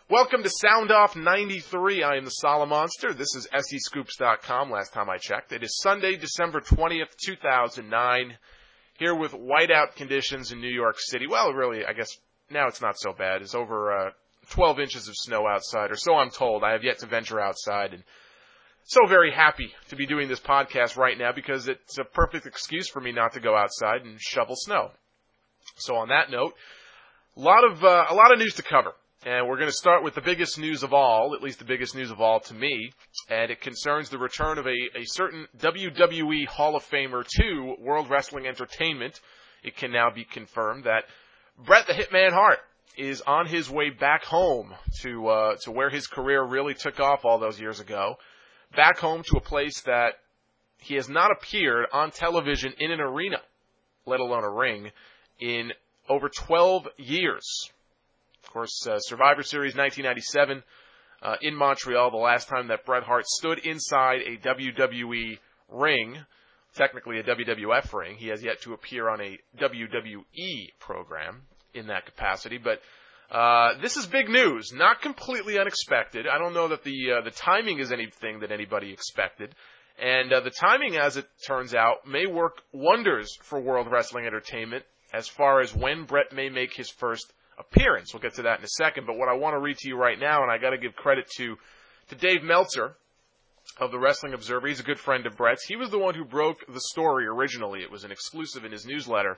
Welcome to Sound Off 93. I am the Solomonster. This is SEScoops.com. Last time I checked. It is Sunday, December 20th, 2009. Here with whiteout conditions in New York City. Well, really, I guess now it's not so bad. It's over 12 inches of snow outside, or so I'm told. I have yet to venture outside, and so very happy to be doing this podcast right now because it's a perfect excuse for me not to go outside and shovel snow. So on that note, a lot of news to cover. And we're going to start with the biggest news of all, at least the biggest news of all to me, and it concerns the return of a certain WWE Hall of Famer to World Wrestling Entertainment. It can now be confirmed that Bret the Hitman Hart is on his way back home to where his career really took off all those years ago, back home to a place that he has not appeared on television in an arena, let alone a ring, in over 12 years. Of course, Survivor Series 1997 in Montreal, the last time that Bret Hart stood inside a WWE ring, technically a WWF ring. He has yet to appear on a WWE program in that capacity, but this is big news, not completely unexpected. I don't know that the timing is anything that anybody expected, and the timing, as it turns out, may work wonders for World Wrestling Entertainment as far as when Bret may make his first appearance. We'll get to that in a second, but what I want to read to you right now, and I got to give credit to Dave Meltzer of the Wrestling Observer. He's a good friend of Bret's. He was the one who broke the story originally. It was an exclusive in his newsletter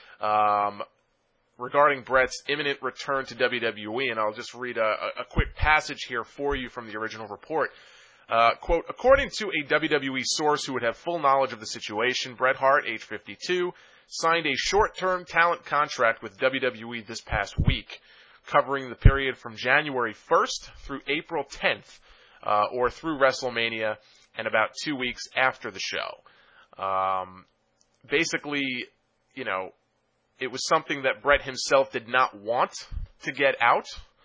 regarding Bret's imminent return to WWE, and I'll just read a quick passage here for you from the original report. Quote, according to a WWE source who would have full knowledge of the situation, Bret Hart, age 52, signed a short-term talent contract with WWE this past week, covering the period from January 1st through April 10th, or through WrestleMania, and about 2 weeks after the show. Basically, you know, it was something that Bret himself did not want to get out.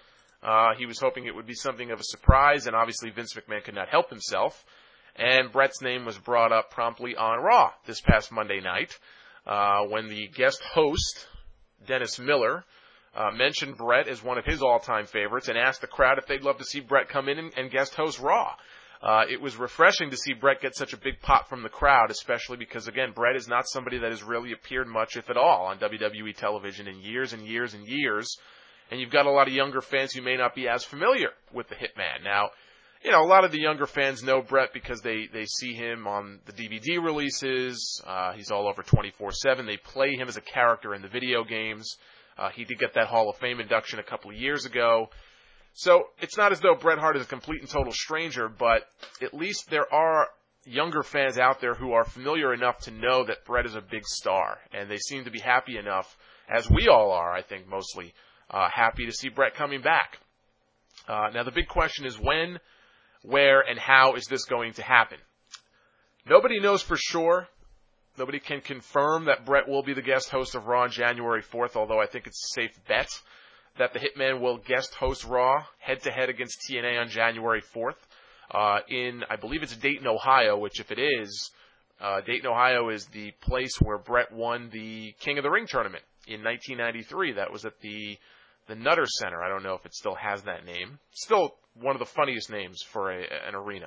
He was hoping it would be something of a surprise, and obviously Vince McMahon could not help himself. And Bret's name was brought up promptly on Raw this past Monday night, when the guest host, Dennis Miller, mentioned Bret as one of his all-time favorites and asked the crowd if they'd love to see Bret come in and guest host Raw. It was refreshing to see Bret get such a big pop from the crowd, especially because, again, Bret is not somebody that has really appeared much, if at all, on WWE television in years and years and years. And you've got a lot of younger fans who may not be as familiar with the Hitman. Now, you know, a lot of the younger fans know Bret because they see him on the DVD releases. He's all over 24/7. They play him as a character in the video games. He did get that Hall of Fame induction a couple of years ago. So it's not as though Bret Hart is a complete and total stranger, but at least there are younger fans out there who are familiar enough to know that Bret is a big star. And they seem to be happy enough, as we all are, I think, mostly, happy to see Bret coming back. Now, the big question is when, where, and how is this going to happen? Nobody knows for sure. Nobody can confirm that Bret will be the guest host of Raw on January 4th, although I think it's a safe bet that the Hitman will guest host Raw head-to-head against TNA on January 4th in, I believe it's Dayton, Ohio, which if it is, Dayton, Ohio is the place where Bret won the King of the Ring tournament in 1993. That was at the Nutter Center. I don't know if it still has that name. Still one of the funniest names for an arena.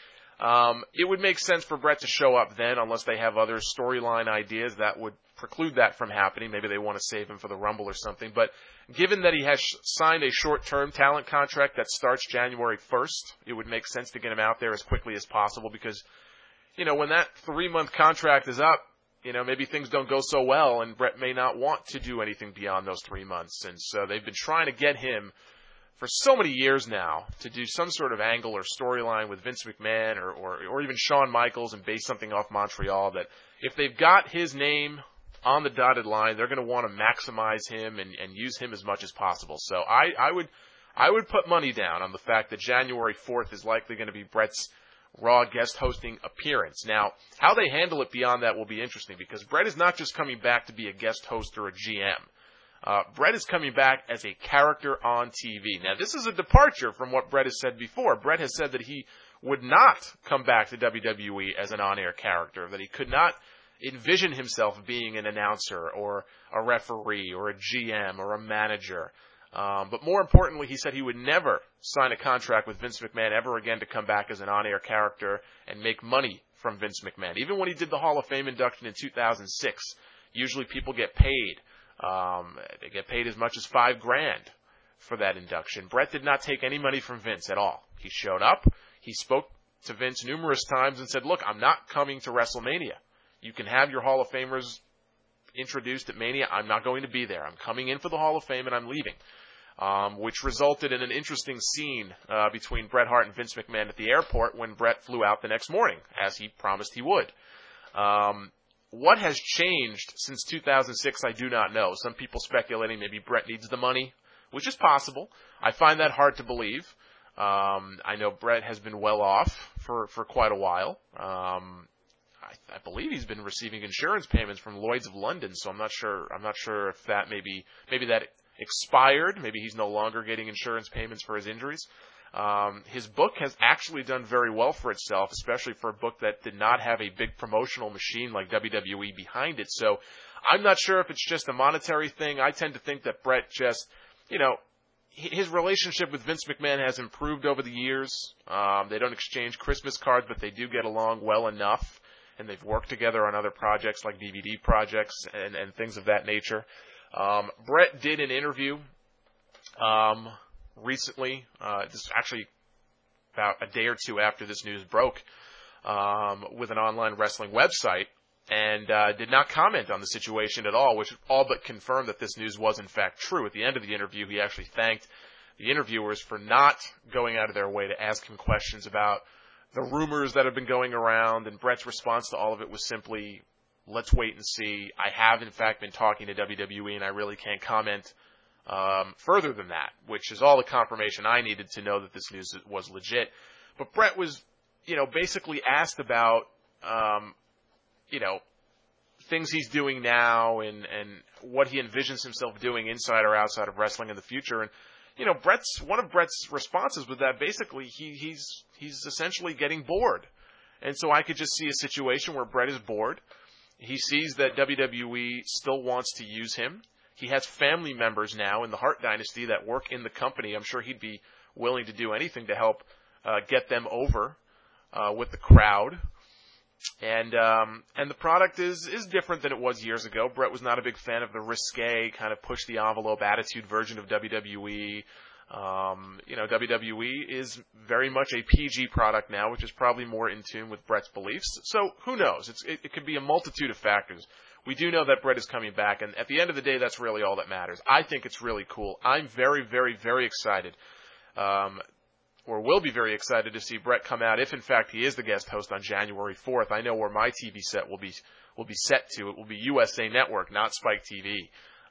It would make sense for Bret to show up then, unless they have other storyline ideas that would preclude that from happening. Maybe they want to save him for the Rumble or something. But given that he has signed a short-term talent contract that starts January 1st, it would make sense to get him out there as quickly as possible because, you know, when that 3-month contract is up, you know, maybe things don't go so well and Bret may not want to do anything beyond those 3 months. And so they've been trying to get him for so many years now to do some sort of angle or storyline with Vince McMahon or even Shawn Michaels and base something off Montreal, that if they've got his name on the dotted line, they're going to want to maximize him and use him as much as possible. So I would put money down on the fact that January 4th is likely going to be Bret's Raw guest hosting appearance. Now, how they handle it beyond that will be interesting because Bret is not just coming back to be a guest host or a GM. Bret is coming back as a character on TV. Now, this is a departure from what Bret has said before. Bret has said that he would not come back to WWE as an on-air character, that he could not envision himself being an announcer or a referee or a GM or a manager. But more importantly, he said he would never sign a contract with Vince McMahon ever again to come back as an on-air character and make money from Vince McMahon. Even when he did the Hall of Fame induction in 2006, usually people get paid. They get paid as much as $5,000 for that induction. Bret did not take any money from Vince at all. He showed up. He spoke to Vince numerous times and said, look, I'm not coming to WrestleMania. You can have your Hall of Famers introduced at Mania. I'm not going to be there. I'm coming in for the Hall of Fame and I'm leaving. Which resulted in an interesting scene between Bret Hart and Vince McMahon at the airport when Bret flew out the next morning, as he promised he would. What has changed since 2006, I do not know. Some people speculating maybe Bret needs the money, which is possible. I find that hard to believe. I know Bret has been well off for quite a while. I believe he's been receiving insurance payments from Lloyd's of London, so I'm not sure if that maybe that expired. Maybe he's no longer getting insurance payments for his injuries. His book has actually done very well for itself, especially for a book that did not have a big promotional machine like WWE behind it. So I'm not sure if it's just a monetary thing. I tend to think that Bret just, his relationship with Vince McMahon has improved over the years. They don't exchange Christmas cards, but they do get along well enough, and they've worked together on other projects like DVD projects and things of that nature. Bret did an interview recently, this actually about a day or two after this news broke, with an online wrestling website, and did not comment on the situation at all, which all but confirmed that this news was in fact true. At the end of the interview, he actually thanked the interviewers for not going out of their way to ask him questions about the rumors that have been going around, and Bret's response to all of it was simply, let's wait and see. I have, in fact, been talking to WWE, and I really can't comment further than that, which is all the confirmation I needed to know that this news was legit. But Bret was, basically asked about, things he's doing now and what he envisions himself doing inside or outside of wrestling in the future. And, one of Bret's responses was that basically he's essentially getting bored. And so I could just see a situation where Bret is bored. He sees that WWE still wants to use him. He has family members now in the Hart Dynasty that work in the company. I'm sure he'd be willing to do anything to help get them over with the crowd. And the product is different than it was years ago. Bret was not a big fan of the risque, kind of push the envelope attitude version of WWE. WWE is very much a PG product now, which is probably more in tune with Bret's beliefs. So who knows? It could be a multitude of factors. We do know that Bret is coming back, and at the end of the day, that's really all that matters. I think it's really cool. I'm very, very, very excited, or will be very excited to see Bret come out if, in fact, he is the guest host on January 4th. I know where my TV set will be set to. It will be USA Network, not Spike TV.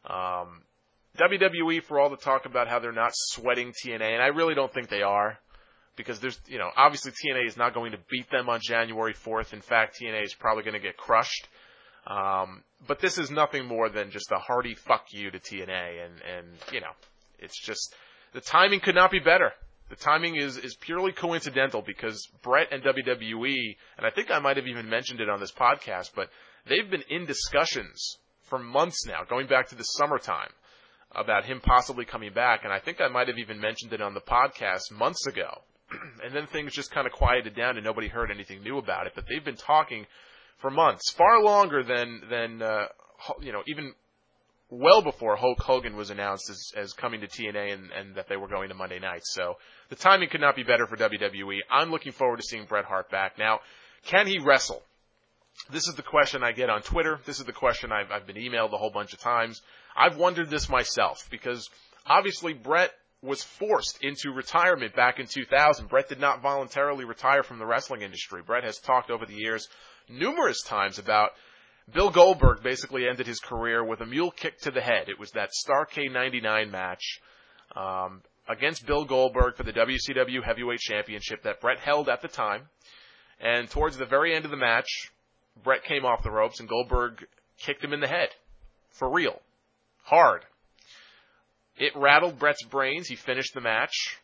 WWE, for all the talk about how they're not sweating TNA, and I really don't think they are, because there's, obviously TNA is not going to beat them on January 4th. In fact, TNA is probably going to get crushed. But this is nothing more than just a hearty fuck you to TNA, and it's just, the timing could not be better. The timing is purely coincidental because Bret and WWE, and I think I might have even mentioned it on this podcast, but they've been in discussions for months now, going back to the summertime, about him possibly coming back, and I think I might have even mentioned it on the podcast months ago. And then things just kind of quieted down and nobody heard anything new about it, but they've been talking for months, far longer than even well before Hulk Hogan was announced as coming to TNA and that they were going to Monday nights. So the timing could not be better for WWE. I'm looking forward to seeing Bret Hart back. Now, can he wrestle? This is the question I get on Twitter. This is the question I've been emailed a whole bunch of times. I've wondered this myself because obviously Bret was forced into retirement back in 2000. Bret did not voluntarily retire from the wrestling industry. Bret has talked over the years numerous times about Bill Goldberg basically ended his career with a mule kick to the head. It was that Starrcade 99 match against Bill Goldberg for the WCW Heavyweight Championship that Bret held at the time. And towards the very end of the match, Bret came off the ropes and Goldberg kicked him in the head. For real. Hard. It rattled Bret's brains. He finished the match.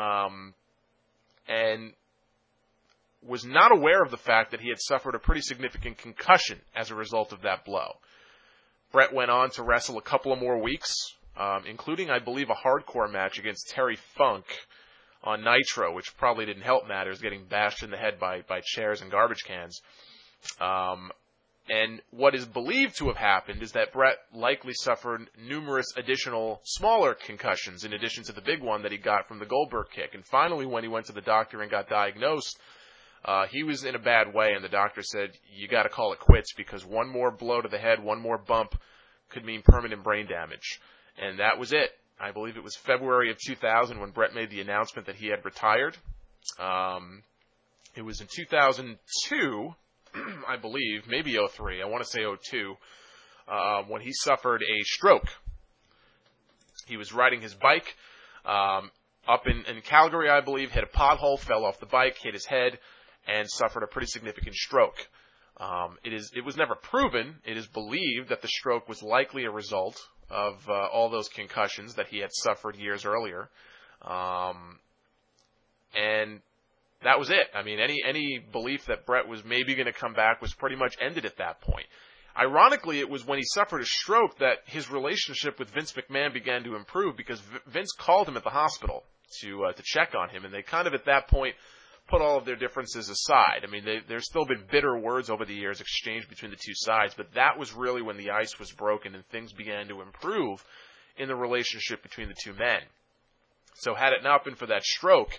And was not aware of the fact that he had suffered a pretty significant concussion as a result of that blow. Bret went on to wrestle a couple of more weeks including, I believe, a hardcore match against Terry Funk on Nitro, which probably didn't help matters, getting bashed in the head by chairs and garbage cans. And what is believed to have happened is that Bret likely suffered numerous additional smaller concussions in addition to the big one that he got from the Goldberg kick. And finally, when he went to the doctor and got diagnosed, he was in a bad way, and the doctor said, you got to call it quits because one more blow to the head, one more bump could mean permanent brain damage. And that was it. I believe it was February of 2000 when Bret made the announcement that he had retired. It was in 2002, I believe, maybe 03, I want to say 02, when he suffered a stroke. He was riding his bike up in Calgary, I believe, hit a pothole, fell off the bike, hit his head, and suffered a pretty significant stroke. It was never proven. It is believed that the stroke was likely a result of all those concussions that he had suffered years earlier. And that was it. I mean, any belief that Bret was maybe going to come back was pretty much ended at that point. Ironically, it was when he suffered a stroke that his relationship with Vince McMahon began to improve because Vince called him at the hospital to check on him, and they kind of at that point put all of their differences aside. I mean, there's still been bitter words over the years exchanged between the two sides, but that was really when the ice was broken and things began to improve in the relationship between the two men. So had it not been for that stroke,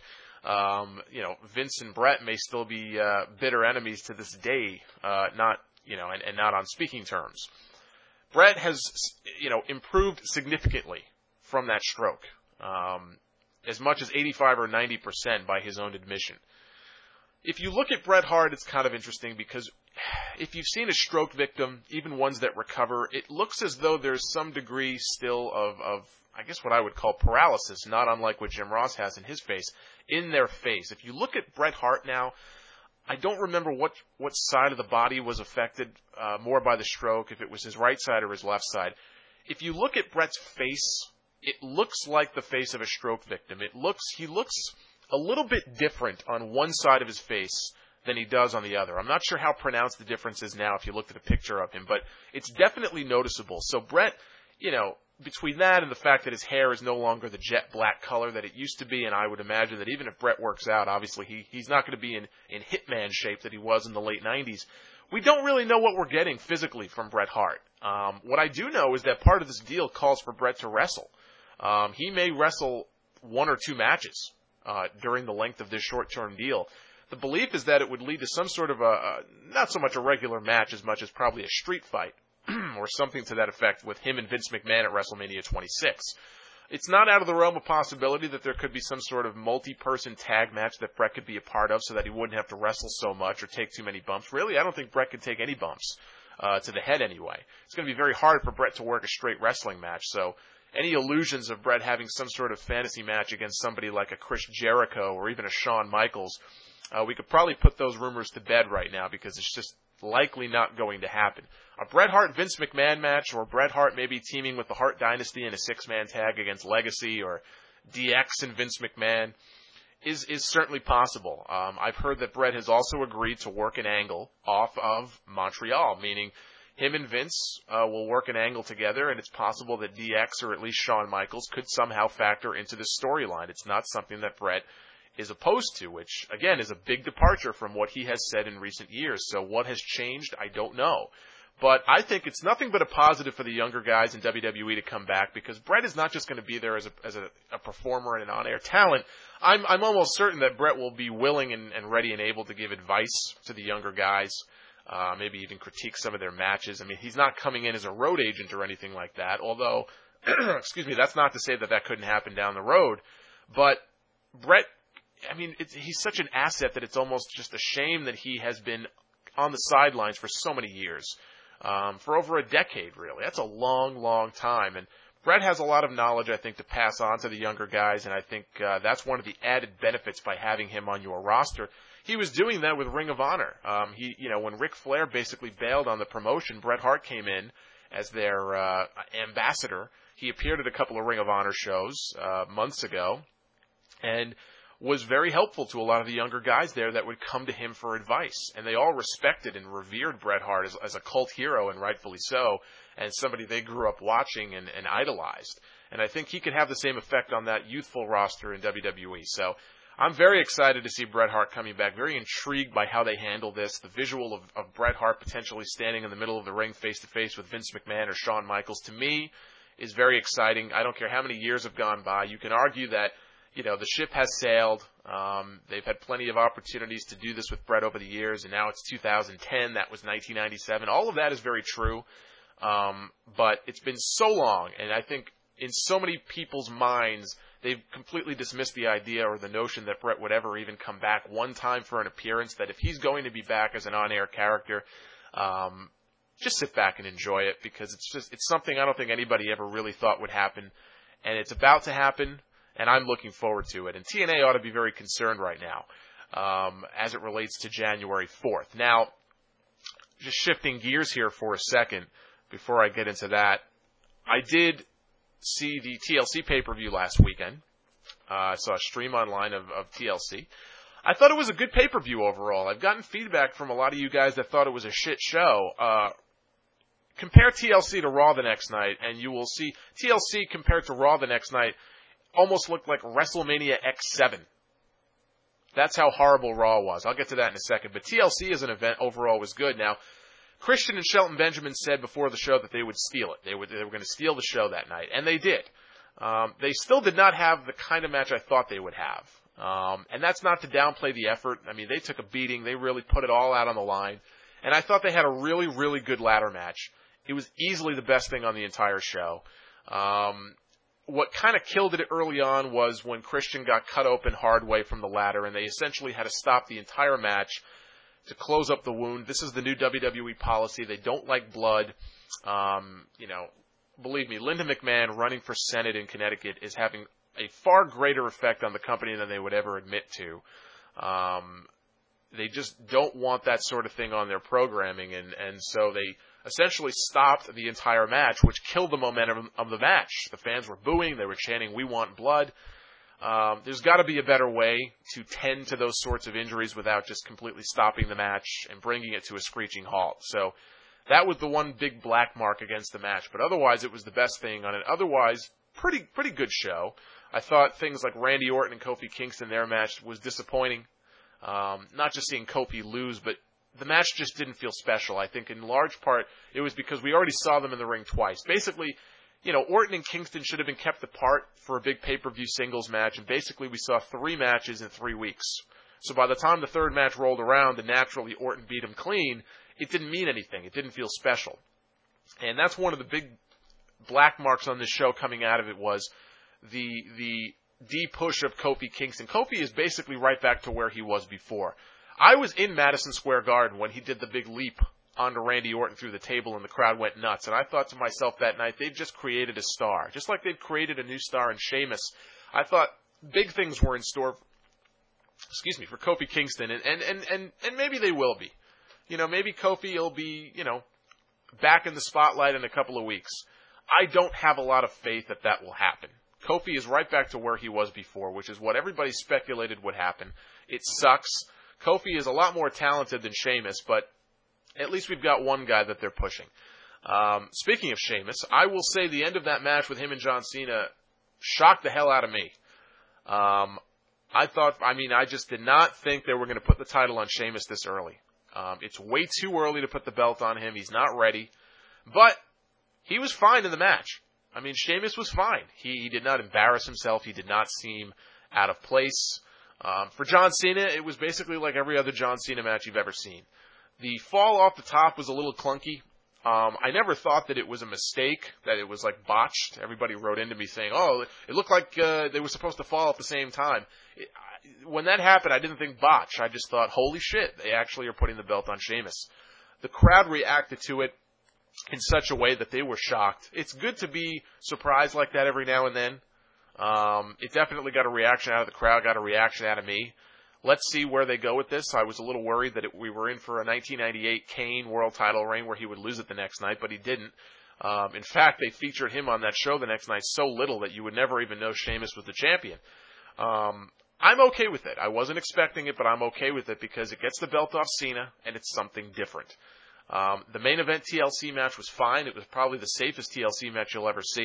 Vince and Bret may still be bitter enemies to this day, and not on speaking terms. Bret has, improved significantly from that stroke, as much as 85 or 90% by his own admission. If you look at Bret Hart, it's kind of interesting because if you've seen a stroke victim, even ones that recover, it looks as though there's some degree still of I guess what I would call paralysis, not unlike what Jim Ross has in his face, in their face. If you look at Bret Hart now, I don't remember what side of the body was affected more by the stroke, if it was his right side or his left side. If you look at Bret's face, it looks like the face of a stroke victim. He looks a little bit different on one side of his face than he does on the other. I'm not sure how pronounced the difference is now if you looked at a picture of him, but it's definitely noticeable. So Bret, between that and the fact that his hair is no longer the jet black color that it used to be, and I would imagine that even if Bret works out, obviously he's not going to be in Hitman shape that he was in the late 90s. We don't really know what we're getting physically from Bret Hart. What I do know is that part of this deal calls for Bret to wrestle. He may wrestle one or two matches during the length of this short-term deal. The belief is that it would lead to some sort of not so much a regular match as much as probably a street fight or something to that effect with him and Vince McMahon at WrestleMania 26. It's not out of the realm of possibility that there could be some sort of multi-person tag match that Bret could be a part of so that he wouldn't have to wrestle so much or take too many bumps. Really, I don't think Bret could take any bumps to the head anyway. It's going to be very hard for Bret to work a straight wrestling match, so any illusions of Bret having some sort of fantasy match against somebody like a Chris Jericho or even a Shawn Michaels, we could probably put those rumors to bed right now because it's just likely not going to happen. A Bret Hart-Vince McMahon match, or Bret Hart maybe teaming with the Hart Dynasty in a six-man tag against Legacy, or DX and Vince McMahon, is certainly possible. I've heard that Bret has also agreed to work an angle off of Montreal, meaning him and Vince will work an angle together, and it's possible that DX or at least Shawn Michaels could somehow factor into this storyline. It's not something that Bret is opposed to, which, again, is a big departure from what he has said in recent years. So what has changed, I don't know. But I think it's nothing but a positive for the younger guys in WWE to come back because Bret is not just going to be there as a performer and an on-air talent. I'm almost certain that Bret will be willing and ready and able to give advice to the younger guys, maybe even critique some of their matches. I mean, he's not coming in as a road agent or anything like that, although, excuse me, that's not to say that couldn't happen down the road. But Bret, I mean, he's such an asset that it's almost just a shame that he has been on the sidelines for so many years, for over a decade, really. That's a long, long time. And Bret has a lot of knowledge, I think, to pass on to the younger guys, and I think that's one of the added benefits by having him on your roster. He was doing that with Ring of Honor. When Ric Flair basically bailed on the promotion, Bret Hart came in as their ambassador. He appeared at a couple of Ring of Honor shows months ago, and was very helpful to a lot of the younger guys there that would come to him for advice. And they all respected and revered Bret Hart as a cult hero, and rightfully so, and somebody they grew up watching and idolized. And I think he could have the same effect on that youthful roster in WWE. So I'm very excited to see Bret Hart coming back, very intrigued by how they handle this. The visual of Bret Hart potentially standing in the middle of the ring face-to-face with Vince McMahon or Shawn Michaels, to me, is very exciting. I don't care how many years have gone by. You can argue that, the ship has sailed. They've had plenty of opportunities to do this with Bret over the years, and now it's 2010. That was 1997. All of that is very true. But it's been so long, and I think in so many people's minds, they've completely dismissed the idea or the notion that Bret would ever even come back one time for an appearance, that if he's going to be back as an on-air character, just sit back and enjoy it, because it's something I don't think anybody ever really thought would happen, and it's about to happen, and I'm looking forward to it. And TNA ought to be very concerned right now, as it relates to January 4th. Now, just shifting gears here for a second before I get into that, I did see the TLC pay-per-view last weekend. I saw a stream online of TLC. I thought it was a good pay-per-view overall. I've gotten feedback from a lot of you guys that thought it was a shit show. Compare TLC to Raw the next night, and you will see TLC compared to Raw the next night almost looked like WrestleMania X7. That's how horrible Raw was. I'll get to that in a second. But TLC as an event overall was good. Now, Christian and Shelton Benjamin said before the show that they would steal it. They were going to steal the show that night, and they did. They still did not have the kind of match I thought they would have. And that's not to downplay the effort. I mean, they took a beating. They really put it all out on the line. And I thought they had a really, really good ladder match. It was easily the best thing on the entire show. What kind of killed it early on was when Christian got cut open hard way from the ladder, and they essentially had to stop the entire match to close up the wound. This is the new WWE policy. They don't like blood. Believe me, Linda McMahon running for Senate in Connecticut is having a far greater effect on the company than they would ever admit to. They just don't want that sort of thing on their programming, and so they essentially stopped the entire match, which killed the momentum of the match. The fans were booing. They were chanting, "We want blood." There's got to be a better way to tend to those sorts of injuries without just completely stopping the match and bringing it to a screeching halt. So that was the one big black mark against the match. But otherwise, it was the best thing on an otherwise pretty good show. I thought things like Randy Orton and Kofi Kingston, their match, was disappointing. Not just seeing Kofi lose, but the match just didn't feel special. I think in large part it was because we already saw them in the ring twice. Basically, Orton and Kingston should have been kept apart for a big pay-per-view singles match, and basically we saw 3 matches in 3 weeks. So by the time the third match rolled around and naturally Orton beat him clean, it didn't mean anything. It didn't feel special. And that's one of the big black marks on this show coming out of it was the de-push of Kofi Kingston. Kofi is basically right back to where he was before. I was in Madison Square Garden when he did the big leap onto Randy Orton through the table, and the crowd went nuts. And I thought to myself that night, they've just created a star. Just like they've created a new star in Sheamus. I thought big things were in store, for Kofi Kingston, and maybe they will be. Maybe Kofi will be, back in the spotlight in a couple of weeks. I don't have a lot of faith that will happen. Kofi is right back to where he was before, which is what everybody speculated would happen. It sucks. Kofi is a lot more talented than Sheamus, but at least we've got one guy that they're pushing. Speaking of Sheamus, I will say the end of that match with him and John Cena shocked the hell out of me. I just did not think they were going to put the title on Sheamus this early. It's way too early to put the belt on him. He's not ready. But he was fine in the match. Sheamus was fine. He did not embarrass himself. He did not seem out of place. For John Cena, it was basically like every other John Cena match you've ever seen. The fall off the top was a little clunky. I never thought that it was a mistake, that it was like botched. Everybody wrote into me saying, it looked like they were supposed to fall at the same time. When that happened, I didn't think botch. I just thought, holy shit, they actually are putting the belt on Sheamus. The crowd reacted to it in such a way that they were shocked. It's good to be surprised like that every now and then. It definitely got a reaction out of the crowd, got a reaction out of me. Let's see where they go with this. I was a little worried that we were in for a 1998 Kane world title reign where he would lose it the next night, but he didn't. In fact, they featured him on that show the next night so little that you would never even know Sheamus was the champion. I'm okay with it. I wasn't expecting it, but I'm okay with it because it gets the belt off Cena, and it's something different. The main event TLC match was fine. It was probably the safest TLC match you'll ever see.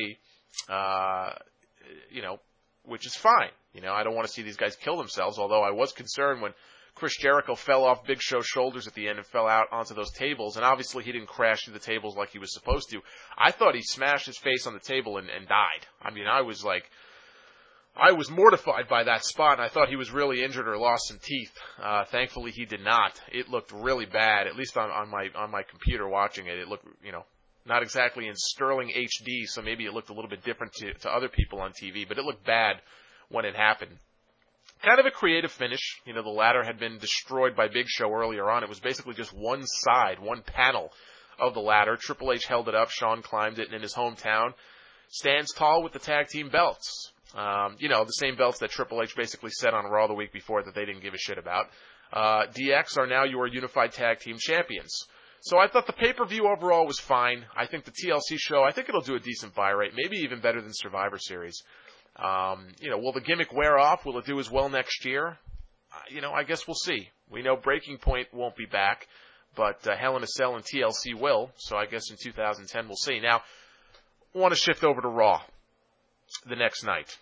which is fine. I don't want to see these guys kill themselves, although I was concerned when Chris Jericho fell off Big Show's shoulders at the end and fell out onto those tables, and obviously he didn't crash through the tables like he was supposed to. I thought he smashed his face on the table and died. I mean, I was mortified by that spot, and I thought he was really injured or lost some teeth. Thankfully, he did not. It looked really bad, at least on my computer watching it. It looked, not exactly in sterling HD, so maybe it looked a little bit different to other people on TV, but it looked bad when it happened. Kind of a creative finish. The ladder had been destroyed by Big Show earlier on. It was basically just one side, one panel of the ladder. Triple H held it up. Shawn climbed it, and in his hometown stands tall with the tag team belts. The same belts that Triple H basically said on Raw the week before that they didn't give a shit about. DX are now your unified tag team champions. So I thought the pay-per-view overall was fine. I think the TLC show, I think it'll do a decent buy rate, maybe even better than Survivor Series. Will the gimmick wear off? Will it do as well next year? I guess we'll see. We know Breaking Point won't be back, but Hell in a Cell and TLC will, so I guess in 2010 we'll see. Now, I want to shift over to Raw the next night.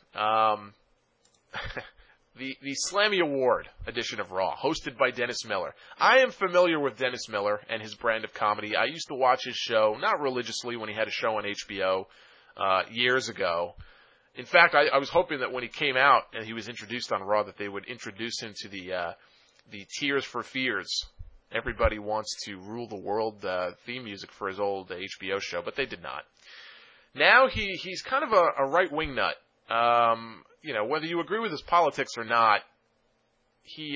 The Slammy Award edition of Raw, hosted by Dennis Miller. I am familiar with Dennis Miller and his brand of comedy. I used to watch his show, not religiously, when he had a show on HBO years ago. In fact, I was hoping that when he came out and he was introduced on Raw that they would introduce him to the Tears for Fears. Everybody wants to rule the world theme music for his old HBO show, but they did not. Now he's kind of a right-wing nut. Whether you agree with his politics or not, he's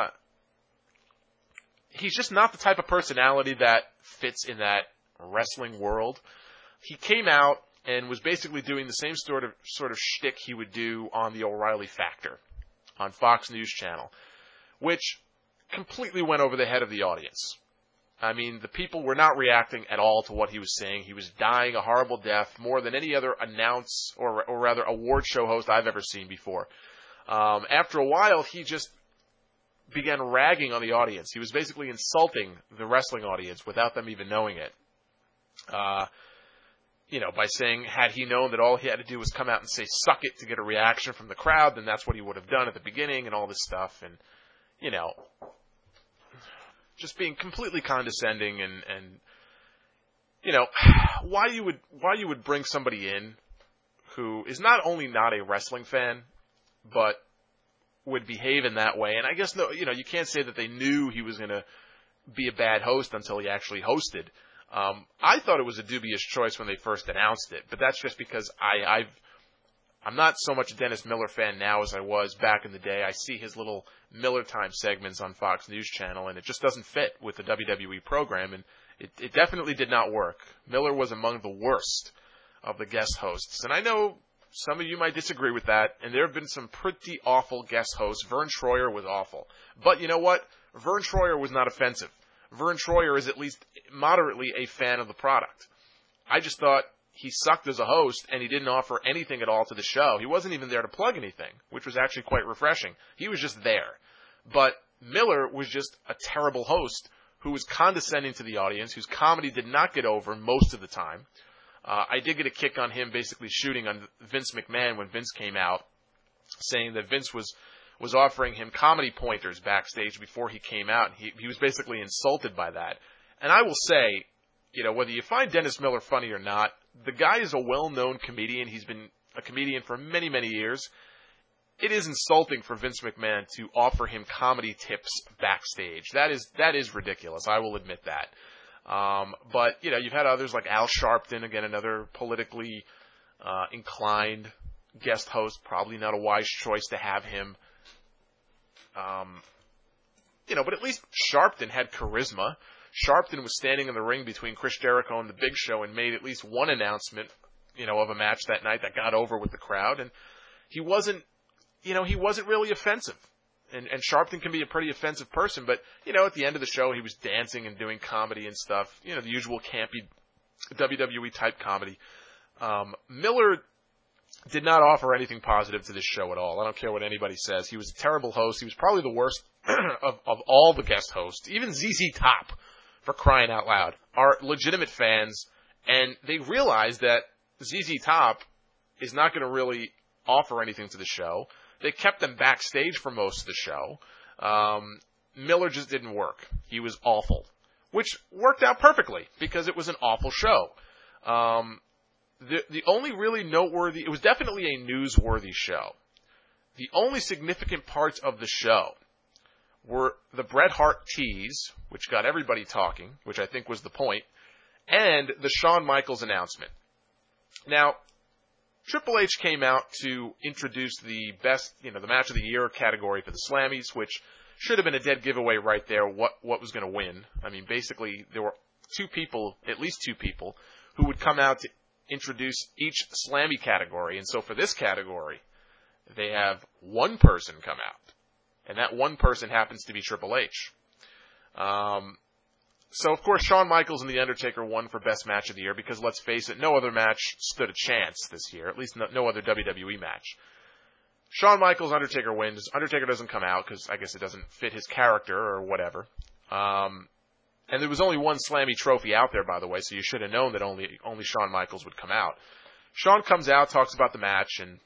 just not the type of personality that fits in that wrestling world. He came out and was basically doing the same sort of shtick he would do on the O'Reilly Factor on Fox News Channel, which completely went over the head of the audience. I mean, the people were not reacting at all to what he was saying. He was dying a horrible death, more than any other award show host I've ever seen before. After a while, he just began ragging on the audience. He was basically insulting the wrestling audience without them even knowing it. By saying, had he known that all he had to do was come out and say, suck it, to get a reaction from the crowd, then that's what he would have done at the beginning and all this stuff. And, just being completely condescending and why you would bring somebody in who is not only not a wrestling fan, but would behave in that way. And I guess, you can't say that they knew he was going to be a bad host until he actually hosted. I thought it was a dubious choice when they first announced it, but that's just because I'm not so much a Dennis Miller fan now as I was back in the day. I see his little Miller Time segments on Fox News Channel, and it just doesn't fit with the WWE program, and it definitely did not work. Miller was among the worst of the guest hosts, and I know some of you might disagree with that, and there have been some pretty awful guest hosts. Vern Troyer was awful. But you know what? Vern Troyer was not offensive. Vern Troyer is at least moderately a fan of the product. I just thought he sucked as a host, and he didn't offer anything at all to the show. He wasn't even there to plug anything, which was actually quite refreshing. He was just there. But Miller was just a terrible host who was condescending to the audience, whose comedy did not get over most of the time. I did get a kick on him basically shooting on Vince McMahon when Vince came out, saying that Vince was offering him comedy pointers backstage before he came out. He was basically insulted by that. And I will say, whether you find Dennis Miller funny or not, the guy is a well-known comedian. He's been a comedian for many, many years. It is insulting for Vince McMahon to offer him comedy tips backstage. That is ridiculous. I will admit that. But, you've had others like Al Sharpton, again, another politically inclined guest host. Probably not a wise choice to have him. But at least Sharpton had charisma. Sharpton was standing in the ring between Chris Jericho and the Big Show and made at least one announcement, of a match that night that got over with the crowd. And he wasn't really offensive. And Sharpton can be a pretty offensive person, but, at the end of the show, he was dancing and doing comedy and stuff. The usual campy WWE type comedy. Miller did not offer anything positive to this show at all. I don't care what anybody says. He was a terrible host. He was probably the worst of all the guest hosts. Even ZZ Top, for crying out loud, are legitimate fans, and they realize that ZZ Top is not going to really offer anything to the show. They kept them backstage for most of the show. Miller just didn't work. He was awful, which worked out perfectly because it was an awful show. The only really noteworthy, it was definitely a newsworthy show. The only significant parts of the show were the Bret Hart tease, which got everybody talking, which I think was the point, and the Shawn Michaels announcement. Now, Triple H came out to introduce the best, the match of the year category for the Slammies, which should have been a dead giveaway right there, what was going to win. I mean, basically, there were at least two people, who would come out to introduce each Slammy category. And so for this category, they have one person come out. And that one person happens to be Triple H. So, of course, Shawn Michaels and The Undertaker won for Best Match of the Year because, let's face it, no other match stood a chance this year, at least no other WWE match. Shawn Michaels, Undertaker wins. Undertaker doesn't come out because I guess it doesn't fit his character or whatever. And there was only one Slammy trophy out there, by the way, so you should have known that only Shawn Michaels would come out. Shawn comes out, talks about the match, and,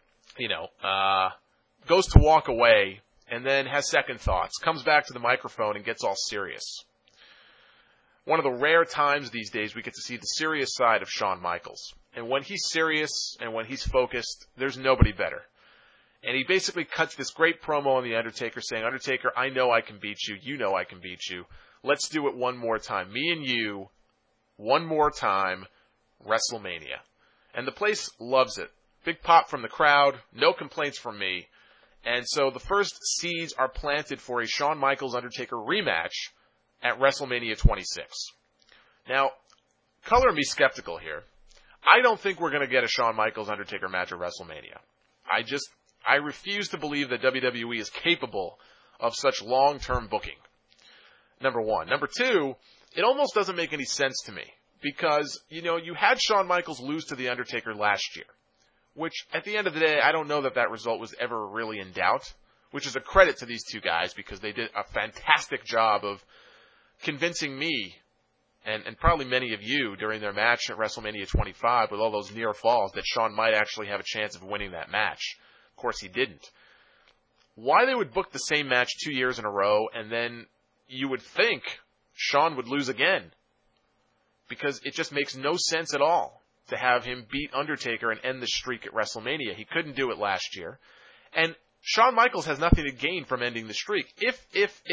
goes to walk away, and then has second thoughts, comes back to the microphone and gets all serious. One of the rare times these days we get to see the serious side of Shawn Michaels. And when he's serious and when he's focused, there's nobody better. And he basically cuts this great promo on The Undertaker saying, Undertaker, I know I can beat you. You know I can beat you. Let's do it one more time. Me and you, one more time, WrestleMania. And the place loves it. Big pop from the crowd, no complaints from me. And so the first seeds are planted for a Shawn Michaels Undertaker rematch at WrestleMania 26. Now, color me skeptical here. I don't think we're going to get a Shawn Michaels Undertaker match at WrestleMania. I refuse to believe that WWE is capable of such long-term booking. Number one. Number two, it almost doesn't make any sense to me because, you had Shawn Michaels lose to The Undertaker last year, which at the end of the day, I don't know that result was ever really in doubt, which is a credit to these two guys because they did a fantastic job of convincing me and probably many of you during their match at WrestleMania 25 with all those near falls that Shawn might actually have a chance of winning that match. Of course, he didn't. Why they would book the same match 2 years in a row and then you would think Shawn would lose again because it just makes no sense at all to have him beat Undertaker and end the streak at WrestleMania. He couldn't do it last year. And Shawn Michaels has nothing to gain from ending the streak. If,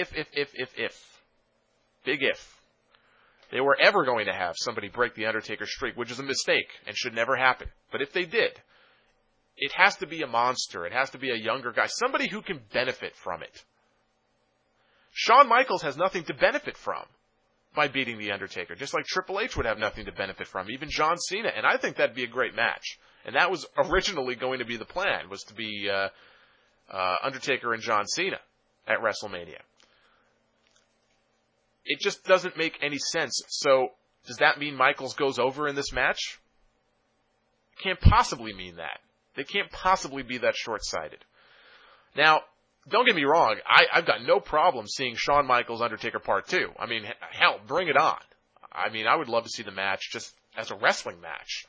big if, they were ever going to have somebody break the Undertaker streak, which is a mistake and should never happen. But if they did, it has to be a monster. It has to be a younger guy, somebody who can benefit from it. Shawn Michaels has nothing to benefit from by beating The Undertaker, just like Triple H would have nothing to benefit from, even John Cena, and I think that'd be a great match. And that was originally going to be the plan, was to be Undertaker and John Cena at WrestleMania. It just doesn't make any sense. So, does that mean Michaels goes over in this match? It can't possibly mean that. They can't possibly be that short-sighted. Now, don't get me wrong, I've got no problem seeing Shawn Michaels Undertaker Part 2. I mean, hell, bring it on. I mean, I would love to see the match just as a wrestling match.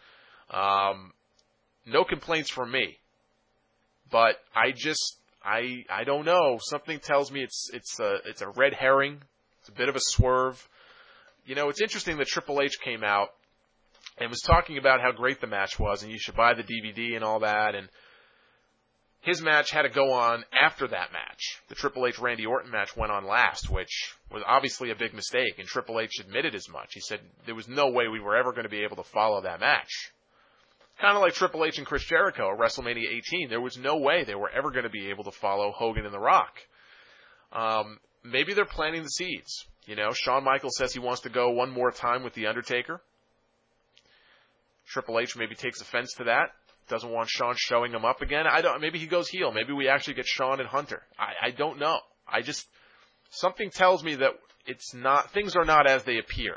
No complaints from me. But I don't know. Something tells me it's a red herring. It's a bit of a swerve. It's interesting that Triple H came out and was talking about how great the match was and you should buy the DVD and all that, and his match had to go on after that match. The Triple H Randy Orton match went on last, which was obviously a big mistake, and Triple H admitted as much. He said there was no way we were ever going to be able to follow that match. Kind of like Triple H and Chris Jericho at WrestleMania 18. There was no way they were ever going to be able to follow Hogan and The Rock. Maybe they're planting the seeds. Shawn Michaels says he wants to go one more time with The Undertaker. Triple H maybe takes offense to that. Doesn't want Shawn showing him up again. Maybe he goes heel. Maybe we actually get Shawn and Hunter. I don't know. Something tells me that things are not as they appear.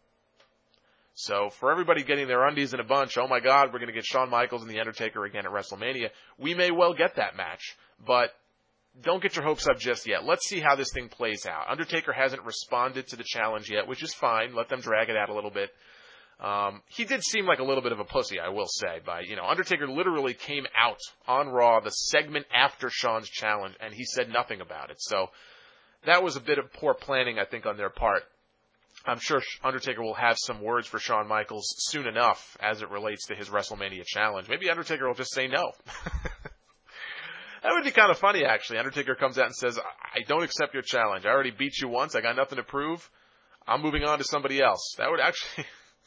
So for everybody getting their undies in a bunch, oh my God, we're going to get Shawn Michaels and The Undertaker again at WrestleMania. We may well get that match, but don't get your hopes up just yet. Let's see how this thing plays out. Undertaker hasn't responded to the challenge yet, which is fine. Let them drag it out a little bit. He did seem like a little bit of a pussy, I will say, Undertaker literally came out on Raw the segment after Shawn's challenge, and he said nothing about it. So that was a bit of poor planning, I think, on their part. I'm sure Undertaker will have some words for Shawn Michaels soon enough as it relates to his WrestleMania challenge. Maybe Undertaker will just say no. That would be kind of funny, actually. Undertaker comes out and says, I don't accept your challenge. I already beat you once. I got nothing to prove. I'm moving on to somebody else. That would actually...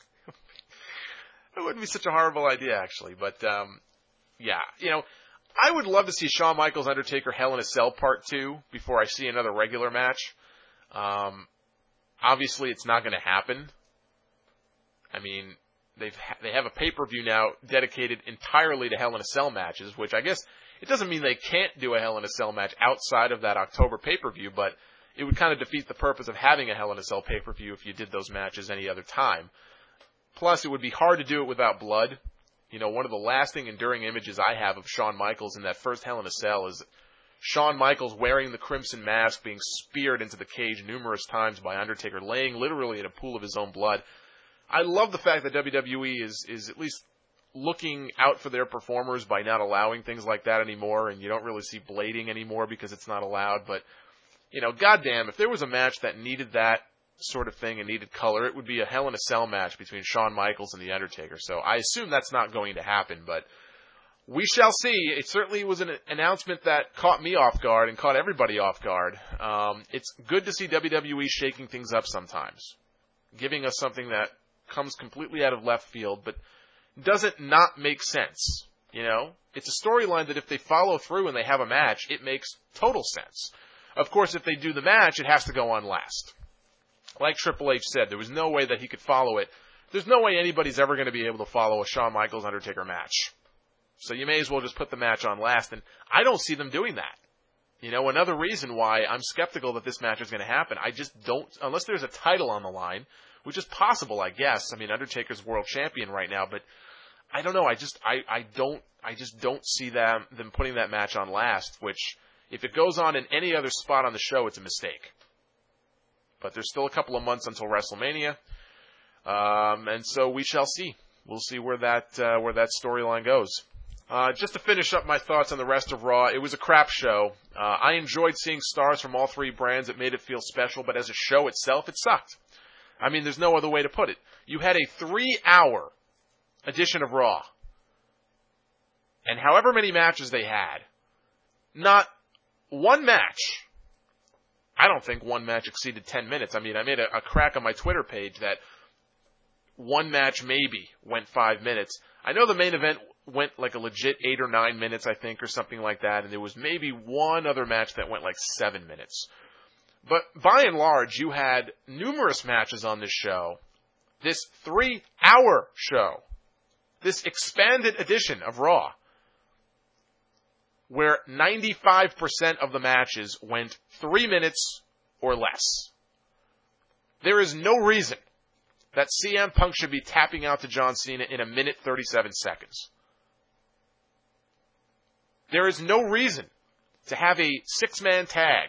It wouldn't be such a horrible idea, actually. But, yeah. I would love to see Shawn Michaels, Undertaker, Hell in a Cell Part 2 before I see another regular match. Obviously, it's not going to happen. I mean, they have a pay-per-view now dedicated entirely to Hell in a Cell matches, which I guess it doesn't mean they can't do a Hell in a Cell match outside of that October pay-per-view, but it would kind of defeat the purpose of having a Hell in a Cell pay-per-view if you did those matches any other time. Plus, it would be hard to do it without blood. One of the lasting, enduring images I have of Shawn Michaels in that first Hell in a Cell is Shawn Michaels wearing the crimson mask, being speared into the cage numerous times by Undertaker, laying literally in a pool of his own blood. I love the fact that WWE is at least looking out for their performers by not allowing things like that anymore, and you don't really see blading anymore because it's not allowed. But, goddamn, if there was a match that needed that sort of thing and needed color, it would be a Hell in a Cell match between Shawn Michaels and The Undertaker. So I assume that's not going to happen, but we shall see. It certainly was an announcement that caught me off guard and caught everybody off guard. It's good to see WWE shaking things up sometimes, giving us something that comes completely out of left field, but doesn't not make sense. It's a storyline that if they follow through and they have a match, it makes total sense. Of course, if they do the match, it has to go on last. Like Triple H said, there was no way that he could follow it. There's no way anybody's ever going to be able to follow a Shawn Michaels Undertaker match. So you may as well just put the match on last, and I don't see them doing that. Another reason why I'm skeptical that this match is going to happen, I just don't, unless there's a title on the line, which is possible, I guess. I mean, Undertaker's world champion right now, but I don't know. I just don't see them putting that match on last, which, if it goes on in any other spot on the show, it's a mistake. But there's still a couple of months until WrestleMania, and so we shall see. We'll see where that storyline goes. Just to finish up my thoughts on the rest of Raw, it was a crap show. I enjoyed seeing stars from all three brands. It made it feel special, but as a show itself, it sucked. I mean, there's no other way to put it. You had a 3-hour edition of Raw, and however many matches they had, not one match, I don't think one match exceeded 10 minutes. I mean, I made a crack on my Twitter page that one match maybe went 5 minutes. I know the main event went like a legit 8 or 9 minutes, I think, or something like that, and there was maybe one other match that went like 7 minutes. But by and large, you had numerous matches on this show. This 3-hour show, this expanded edition of Raw, where 95% of the matches went 3 minutes or less. There is no reason that CM Punk should be tapping out to John Cena in 1:37. There is no reason to have a 6-man tag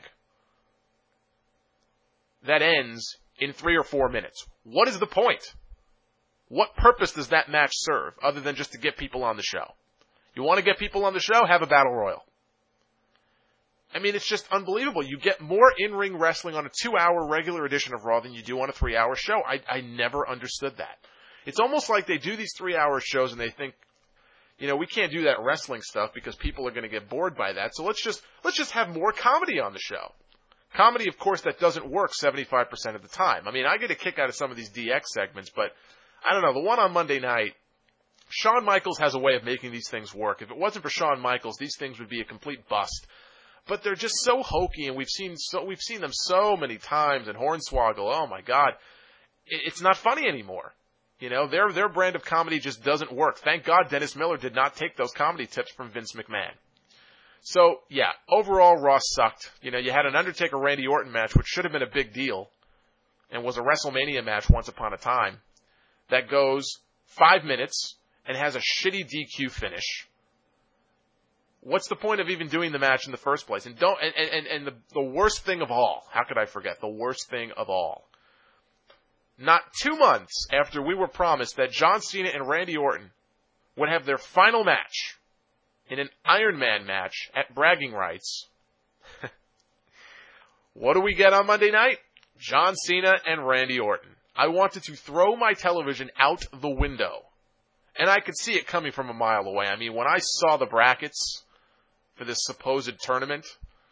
that ends in 3 or 4 minutes. What is the point? What purpose does that match serve other than just to get people on the show? You want to get people on the show? Have a battle royal. I mean, it's just unbelievable. You get more in-ring wrestling on a 2-hour regular edition of Raw than you do on a 3-hour show. I never understood that. It's almost like they do these 3-hour shows and they think, we can't do that wrestling stuff because people are going to get bored by that. So let's just have more comedy on the show. Comedy, of course, that doesn't work 75% of the time. I mean, I get a kick out of some of these DX segments, but I don't know. The one on Monday night, Shawn Michaels has a way of making these things work. If it wasn't for Shawn Michaels, these things would be a complete bust. But they're just so hokey, and we've seen them so many times. And Hornswoggle, oh my God, it's not funny anymore. Their brand of comedy just doesn't work. Thank God Dennis Miller did not take those comedy tips from Vince McMahon. So yeah, overall Raw sucked. You had an Undertaker Randy Orton match, which should have been a big deal, and was a WrestleMania match once upon a time. That goes 5 minutes and has a shitty DQ finish. What's the point of even doing the match in the first place? And the worst thing of all, how could I forget? The worst thing of all. not 2 months after we were promised that John Cena and Randy Orton would have their final match in an Iron Man match at Bragging Rights, what do we get on Monday night? John Cena and Randy Orton. I wanted to throw my television out the window. And I could see it coming from a mile away. I mean, when I saw the brackets for this supposed tournament,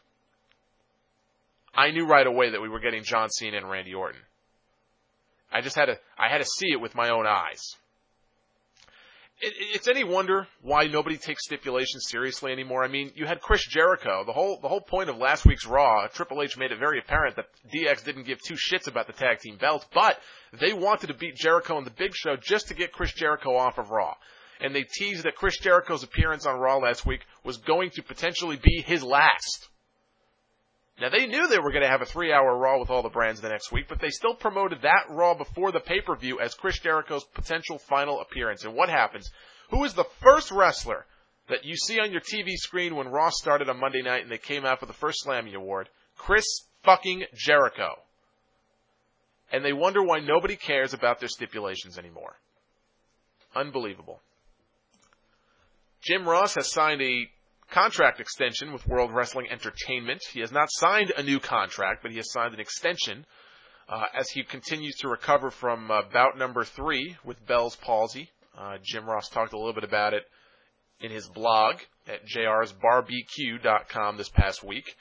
I knew right away that we were getting John Cena and Randy Orton. I had to see it with my own eyes. It's any wonder why nobody takes stipulations seriously anymore. I mean, you had Chris Jericho. The whole point of last week's Raw, Triple H made it very apparent that DX didn't give two shits about the tag team belt, but they wanted to beat Jericho in the Big Show just to get Chris Jericho off of Raw. And they teased that Chris Jericho's appearance on Raw last week was going to potentially be his last. Now, they knew they were going to have a 3-hour Raw with all the brands the next week, but they still promoted that Raw before the pay-per-view as Chris Jericho's potential final appearance. And what happens? Who is the first wrestler that you see on your TV screen when Raw started on Monday night and they came out for the first Slammy Award? Chris fucking Jericho. And they wonder why nobody cares about their stipulations anymore. Unbelievable. Jim Ross has signed a contract extension with World Wrestling Entertainment. He has not signed a new contract, but he has signed an extension as he continues to recover from bout number 3 with Bell's palsy. Jim Ross talked a little bit about it in his blog at jrsbarbq.com this past week.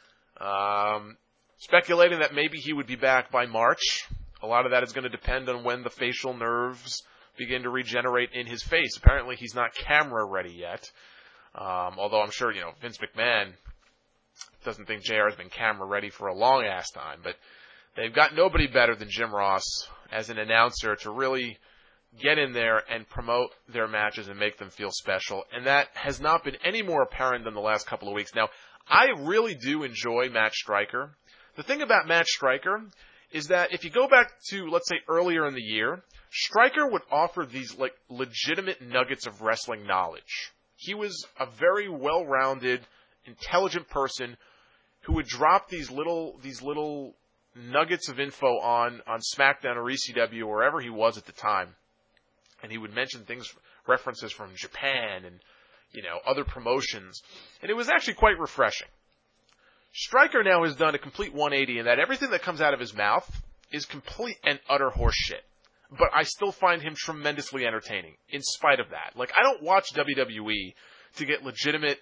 Speculating that maybe he would be back by March. A lot of that is going to depend on when the facial nerves begin to regenerate in his face. Apparently he's not camera ready yet. Although I'm sure, Vince McMahon doesn't think JR has been camera ready for a long ass time, but they've got nobody better than Jim Ross as an announcer to really get in there and promote their matches and make them feel special. And that has not been any more apparent than the last couple of weeks. Now, I really do enjoy Matt Striker. The thing about Matt Striker is that if you go back to, let's say, earlier in the year, Striker would offer these legitimate nuggets of wrestling knowledge. He was a very well-rounded, intelligent person who would drop these little nuggets of info on SmackDown or ECW or wherever he was at the time. And he would mention references from Japan and, other promotions. And it was actually quite refreshing. Striker now has done a complete 180 in that everything that comes out of his mouth is complete and utter horseshit. But I still find him tremendously entertaining, in spite of that. I don't watch WWE to get legitimate,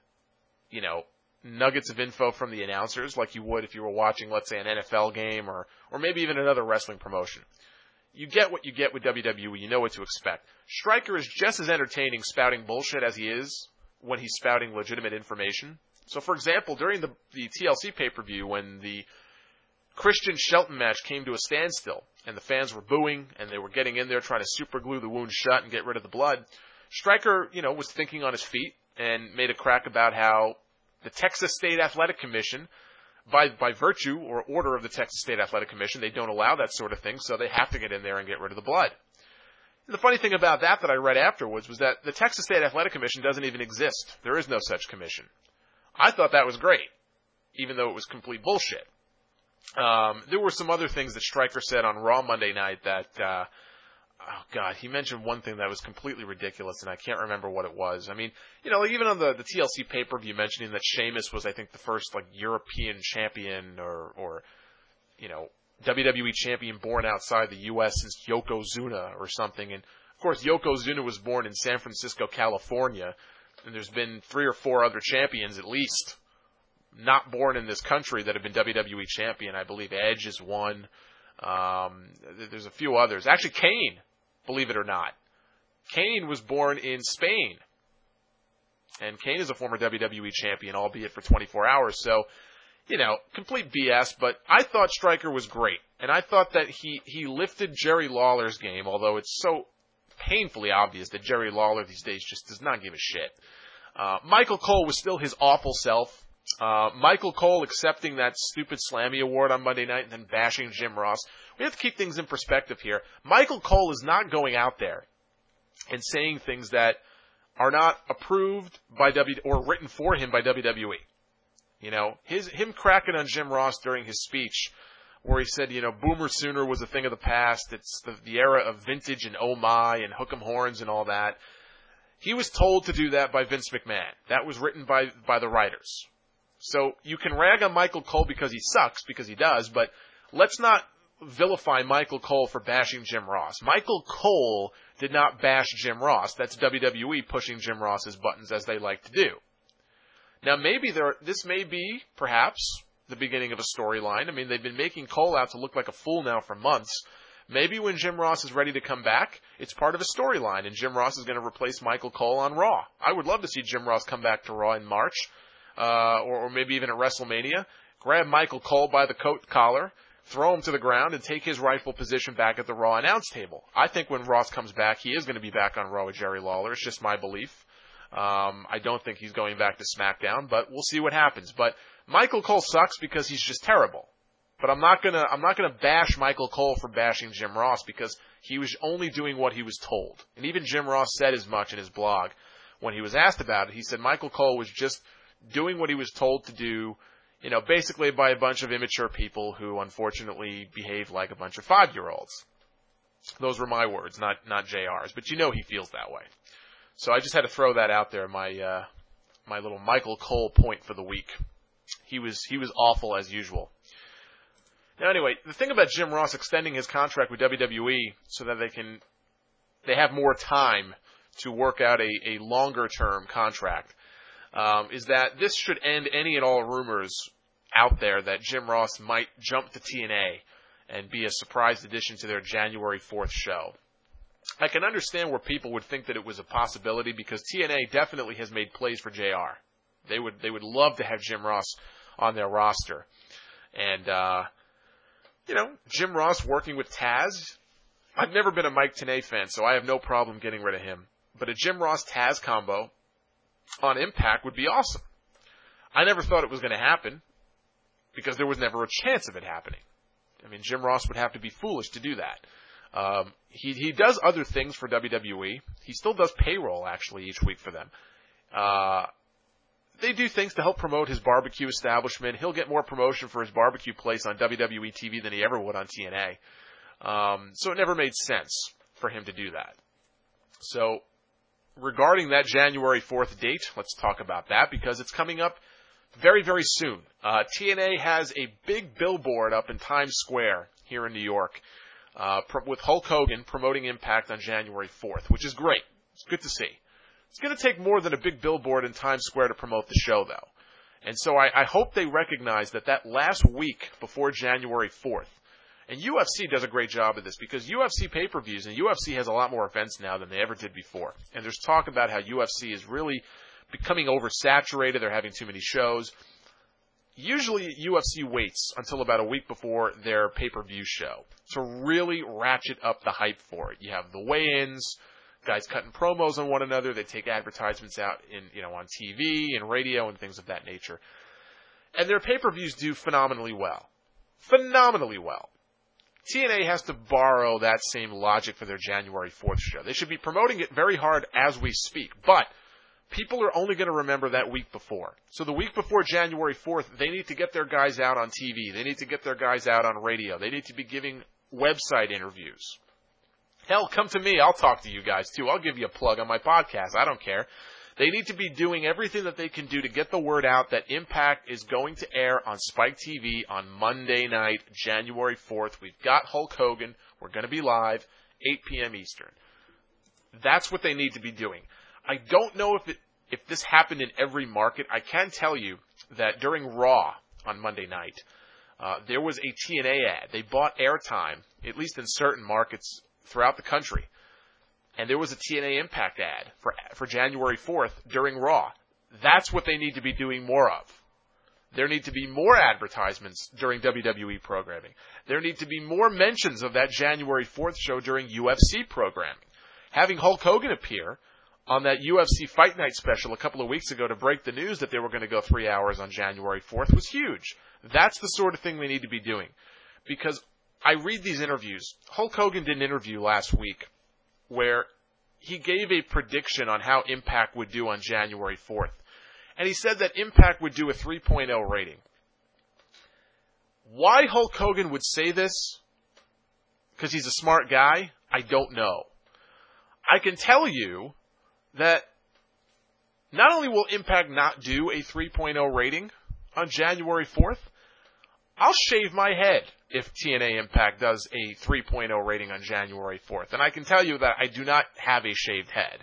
nuggets of info from the announcers like you would if you were watching, let's say, an NFL game or maybe even another wrestling promotion. You get what you get with WWE. You know what to expect. Striker is just as entertaining spouting bullshit as he is when he's spouting legitimate information. So, for example, during the TLC pay-per-view, when the Christian Shelton match came to a standstill, and the fans were booing, and they were getting in there trying to super glue the wound shut and get rid of the blood, Striker, was thinking on his feet and made a crack about how the Texas State Athletic Commission, by virtue or order of the Texas State Athletic Commission, they don't allow that sort of thing, so they have to get in there and get rid of the blood. And the funny thing about that I read afterwards was that the Texas State Athletic Commission doesn't even exist. There is no such commission. I thought that was great, even though it was complete bullshit. There were some other things that Striker said on Raw Monday night that, he mentioned one thing that was completely ridiculous, and I can't remember what it was. I mean, even on the TLC pay-per-view mentioning that Sheamus was, I think, the first, European champion or WWE champion born outside the U.S. since Yokozuna or something. And, of course, Yokozuna was born in San Francisco, California, and there's been 3 or 4 other champions at least not born in this country that have been WWE champion. I believe Edge is one. There's a few others. Actually, Kane, believe it or not. Kane was born in Spain. And Kane is a former WWE champion, albeit for 24 hours. So, complete BS. But I thought Striker was great. And I thought that he lifted Jerry Lawler's game, although it's so painfully obvious that Jerry Lawler these days just does not give a shit. Michael Cole was still his awful self. Michael Cole accepting that stupid Slammy Award on Monday night and then bashing Jim Ross. We have to keep things in perspective here. Michael Cole is not going out there and saying things that are not approved by or written for him by WWE. Him cracking on Jim Ross during his speech where he said, Boomer Sooner was a thing of the past. It's the era of vintage and oh my and hook 'em horns and all that. He was told to do that by Vince McMahon. That was written by the writers. So you can rag on Michael Cole because he sucks, because he does, but let's not vilify Michael Cole for bashing Jim Ross. Michael Cole did not bash Jim Ross. That's WWE pushing Jim Ross's buttons as they like to do. Now maybe this may be, perhaps, the beginning of a storyline. I mean, they've been making Cole out to look like a fool now for months. Maybe when Jim Ross is ready to come back, it's part of a storyline, and Jim Ross is going to replace Michael Cole on Raw. I would love to see Jim Ross come back to Raw in March, or maybe even at WrestleMania, grab Michael Cole by the coat collar, throw him to the ground, and take his rightful position back at the Raw announce table. I think when Ross comes back, he is going to be back on Raw with Jerry Lawler. It's just my belief. I don't think he's going back to SmackDown, but we'll see what happens. But Michael Cole sucks because he's just terrible. But I'm not gonna bash Michael Cole for bashing Jim Ross because he was only doing what he was told. And even Jim Ross said as much in his blog when he was asked about it. He said Michael Cole was just doing what he was told to do, basically by a bunch of immature people who unfortunately behave like a bunch of 5-year-olds. Those were my words, not JR's. But he feels that way. So I just had to throw that out there, my little Michael Cole point for the week. He was awful as usual. Now anyway, the thing about Jim Ross extending his contract with WWE so that they have more time to work out a longer term contract, is that this should end any and all rumors out there that Jim Ross might jump to TNA and be a surprise addition to their January 4th show. I can understand where people would think that it was a possibility because TNA definitely has made plays for JR. They would love to have Jim Ross on their roster. And, Jim Ross working with Taz. I've never been a Mike Tenay fan, so I have no problem getting rid of him. But a Jim Ross-Taz combo on Impact would be awesome. I never thought it was going to happen because there was never a chance of it happening. I mean, Jim Ross would have to be foolish to do that. He does other things for WWE. He still does payroll, actually, each week for them. They do things to help promote his barbecue establishment. He'll get more promotion for his barbecue place on WWE TV than he ever would on TNA. So it never made sense for him to do that. So regarding that January 4th date, let's talk about that because it's coming up very, very soon. TNA has a big billboard up in Times Square here in New York with Hulk Hogan promoting Impact on January 4th, which is great. It's good to see. It's going to take more than a big billboard in Times Square to promote the show, though. And so I hope they recognize that last week before January 4th, and UFC does a great job of this because UFC pay-per-views, and UFC has a lot more events now than they ever did before. And there's talk about how UFC is really becoming oversaturated. They're having too many shows. Usually UFC waits until about a week before their pay-per-view show to really ratchet up the hype for it. You have the weigh-ins, guys cutting promos on one another. They take advertisements out on TV and radio and things of that nature. And their pay-per-views do phenomenally well. Phenomenally well. TNA has to borrow that same logic for their January 4th show. They should be promoting it very hard as we speak, but people are only going to remember that week before. So the week before January 4th, they need to get their guys out on TV. They need to get their guys out on radio. They need to be giving website interviews. Hell, come to me. I'll talk to you guys, too. I'll give you a plug on my podcast. I don't care. They need to be doing everything that they can do to get the word out that Impact is going to air on Spike TV on Monday night, January 4th. We've got Hulk Hogan. We're going to be live, 8 p.m. Eastern. That's what they need to be doing. I don't know if this happened in every market. I can tell you that during Raw on Monday night, there was a TNA ad. They bought airtime, at least in certain markets throughout the country. And there was a TNA Impact ad for January 4th during Raw. That's what they need to be doing more of. There need to be more advertisements during WWE programming. There need to be more mentions of that January 4th show during UFC programming. Having Hulk Hogan appear on that UFC Fight Night special a couple of weeks ago to break the news that they were going to go 3 hours on January 4th was huge. That's the sort of thing they need to be doing. Because I read these interviews. Hulk Hogan did an interview last week where he gave a prediction on how Impact would do on January 4th. And he said that Impact would do a 3.0 rating. Why Hulk Hogan would say this, because he's a smart guy, I don't know. I can tell you that not only will Impact not do a 3.0 rating on January 4th, I'll shave my head if TNA Impact does a 3.0 rating on January 4th. And I can tell you that I do not have a shaved head.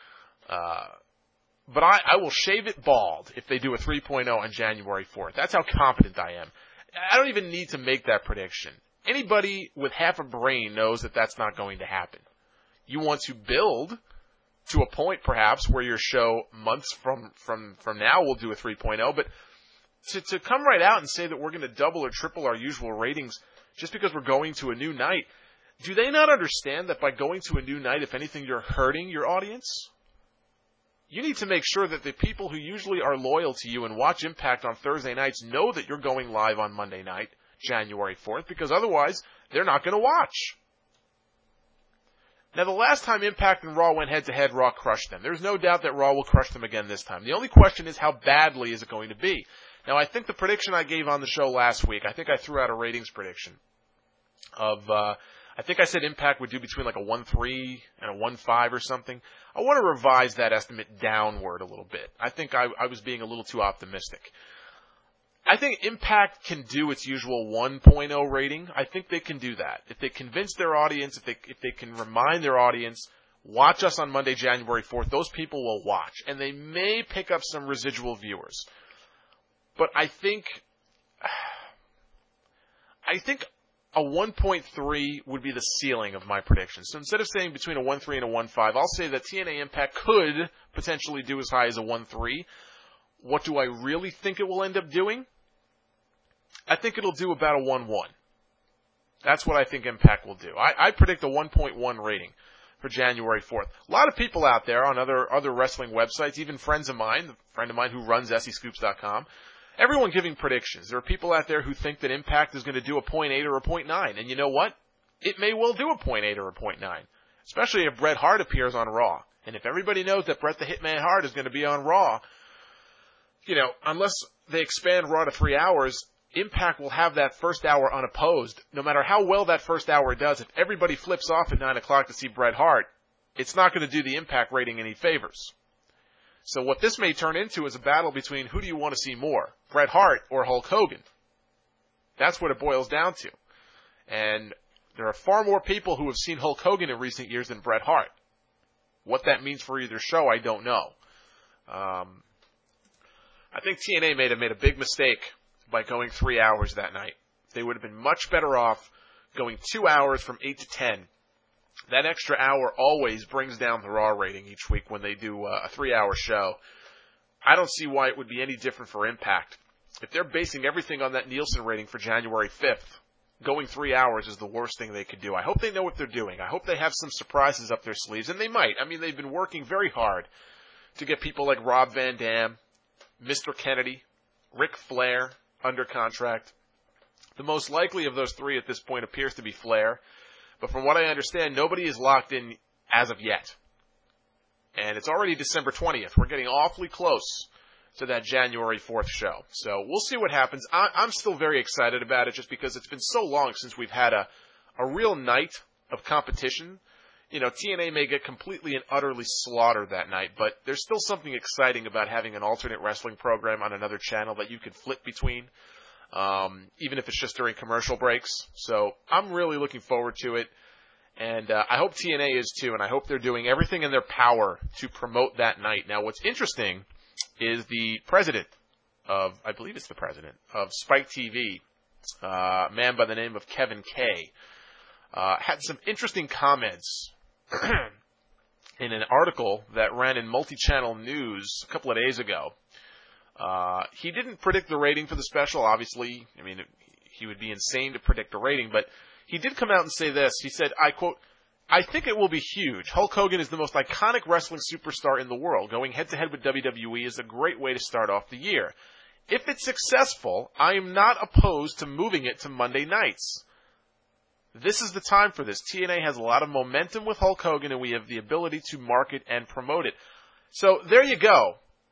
But I will shave it bald if they do a 3.0 on January 4th. That's how confident I am. I don't even need to make that prediction. Anybody with half a brain knows that that's not going to happen. You want to build to a point, perhaps, where your show months from now will do a 3.0, but to come right out and say that we're going to double or triple our usual ratings just because we're going to a new night, do they not understand that by going to a new night, if anything, you're hurting your audience? You need to make sure that the people who usually are loyal to you and watch Impact on Thursday nights know that you're going live on Monday night, January 4th, because otherwise they're not going to watch. Now, the last time Impact and Raw went head-to-head, Raw crushed them. There's no doubt that Raw will crush them again this time. The only question is how badly is it going to be? Now, I think the prediction I gave on the show last week, I think I threw out a ratings prediction of, I think I said Impact would do between like a 1.3 and a 1.5 or something. I want to revise that estimate downward a little bit. I think I was being a little too optimistic. I think Impact can do its usual 1.0 rating. I think they can do that. If they convince their audience, if they can remind their audience, watch us on Monday, January 4th, those people will watch. And they may pick up some residual viewers. But I think a 1.3 would be the ceiling of my prediction. So instead of saying between a 1.3 and a 1.5, I'll say that TNA Impact could potentially do as high as a 1.3. What do I really think it will end up doing? I think it'll do about a 1.1. That's what I think Impact will do. I predict a 1.1 rating for January 4th. A lot of people out there on other wrestling websites, even friends of mine, a friend of mine who runs SEScoops.com, everyone giving predictions. There are people out there who think that Impact is going to do a 0.8 or a 0.9. And you know what? It may well do a 0.8 or a 0.9. Especially if Bret Hart appears on Raw. And if everybody knows that Bret the Hitman Hart is going to be on Raw, you know, unless they expand Raw to 3 hours, Impact will have that first hour unopposed. No matter how well that first hour does, if everybody flips off at 9 o'clock to see Bret Hart, it's not going to do the Impact rating any favors. So what this may turn into is a battle between who do you want to see more, Bret Hart or Hulk Hogan. That's what it boils down to. And there are far more people who have seen Hulk Hogan in recent years than Bret Hart. What that means for either show, I don't know. I think TNA may have made a big mistake by going 3 hours that night. They would have been much better off going 2 hours from 8 to 10. That extra hour always brings down the Raw rating each week when they do a 3-hour show. I don't see why it would be any different for Impact. If they're basing everything on that Nielsen rating for January 5th, going 3 hours is the worst thing they could do. I hope they know what they're doing. I hope they have some surprises up their sleeves, and they might. I mean, they've been working very hard to get people like Rob Van Dam, Mr. Kennedy, Ric Flair under contract. The most likely of those three at this point appears to be Flair. But from what I understand, nobody is locked in as of yet. And it's already December 20th. We're getting awfully close to that January 4th show. So we'll see what happens. I'm still very excited about it just because it's been so long since we've had a real night of competition. You know, TNA may get completely and utterly slaughtered that night, but there's still something exciting about having an alternate wrestling program on another channel that you can flip between. Even if it's just during commercial breaks. So I'm really looking forward to it. And I hope TNA is too, and I hope they're doing everything in their power to promote that night. Now, what's interesting is the president of, I believe it's the president of Spike TV, a man by the name of Kevin Kay, had some interesting comments in an article that ran in multi-channel news a couple of days ago. He didn't predict the rating for the special, obviously. I mean, he would be insane to predict a rating, but he did come out and say this. He said, I quote, "I think it will be huge. Hulk Hogan is the most iconic wrestling superstar in the world. Going head-to-head with WWE is a great way to start off the year. If it's successful, I am not opposed to moving it to Monday nights. This is the time for this. TNA has a lot of momentum with Hulk Hogan, and we have the ability to market and promote it." So there you go.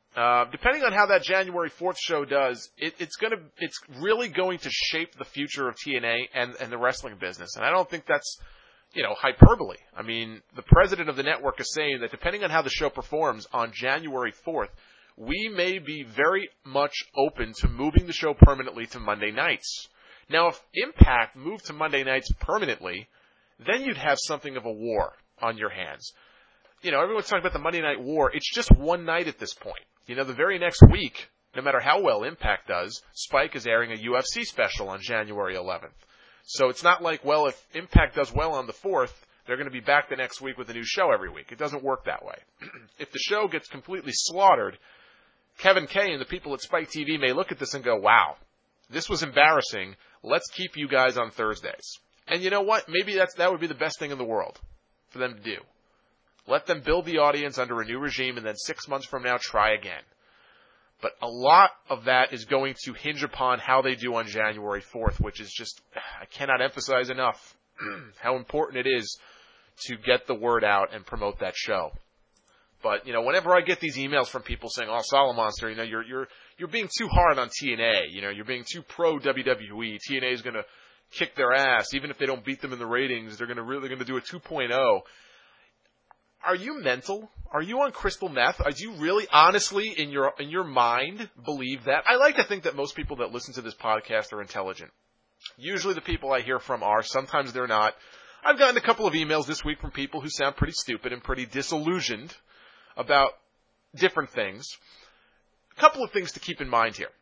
Depending on how that January 4th show does, it's really going to shape the future of TNA and the wrestling business. And I don't think that's, hyperbole. I mean, the president of the network is saying that depending on how the show performs on January 4th, we may be very much open to moving the show permanently to Monday nights. Now, if Impact moved to Monday nights permanently, then you'd have something of a war on your hands. Everyone's talking about the Monday Night War. It's just one night at this point. The very next week, no matter how well Impact does, Spike is airing a UFC special on January 11th. So it's not like, well, if Impact does well on the 4th, they're going to be back the next week with a new show every week. It doesn't work that way. If the show gets completely slaughtered, Kevin Kay and the people at Spike TV may look at this and go, wow, this was embarrassing. Let's keep you guys on Thursdays. And you know what? Maybe that would be the best thing in the world for them to do. Let them build the audience under a new regime and then 6 months from now try again. But a lot of that is going to hinge upon how they do on January 4th, which is just, I cannot emphasize enough how important it is to get the word out and promote that show. But, whenever I get these emails from people saying, oh, Solomonster, you're being too hard on TNA, you're being too pro WWE, TNA is going to kick their ass, even if they don't beat them in the ratings, they're going to do a 2.0. Are you mental? Are you on crystal meth? Do you really, honestly, in your mind, believe that? I like to think that most people that listen to this podcast are intelligent. Usually the people I hear from are. Sometimes they're not. I've gotten a couple of emails this week from people who sound pretty stupid and pretty disillusioned about different things. A couple of things to keep in mind here.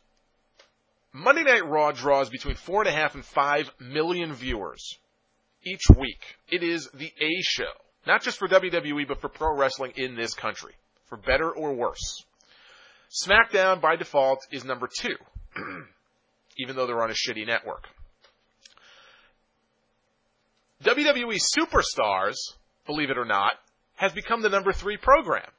Monday Night Raw draws between 4.5 and 5 million viewers each week. It is the A show. Not just for WWE, but for pro wrestling in this country. For better or worse. SmackDown, by default, is number 2. Even though they're on a shitty network. WWE Superstars, believe it or not, has become the number 3 program.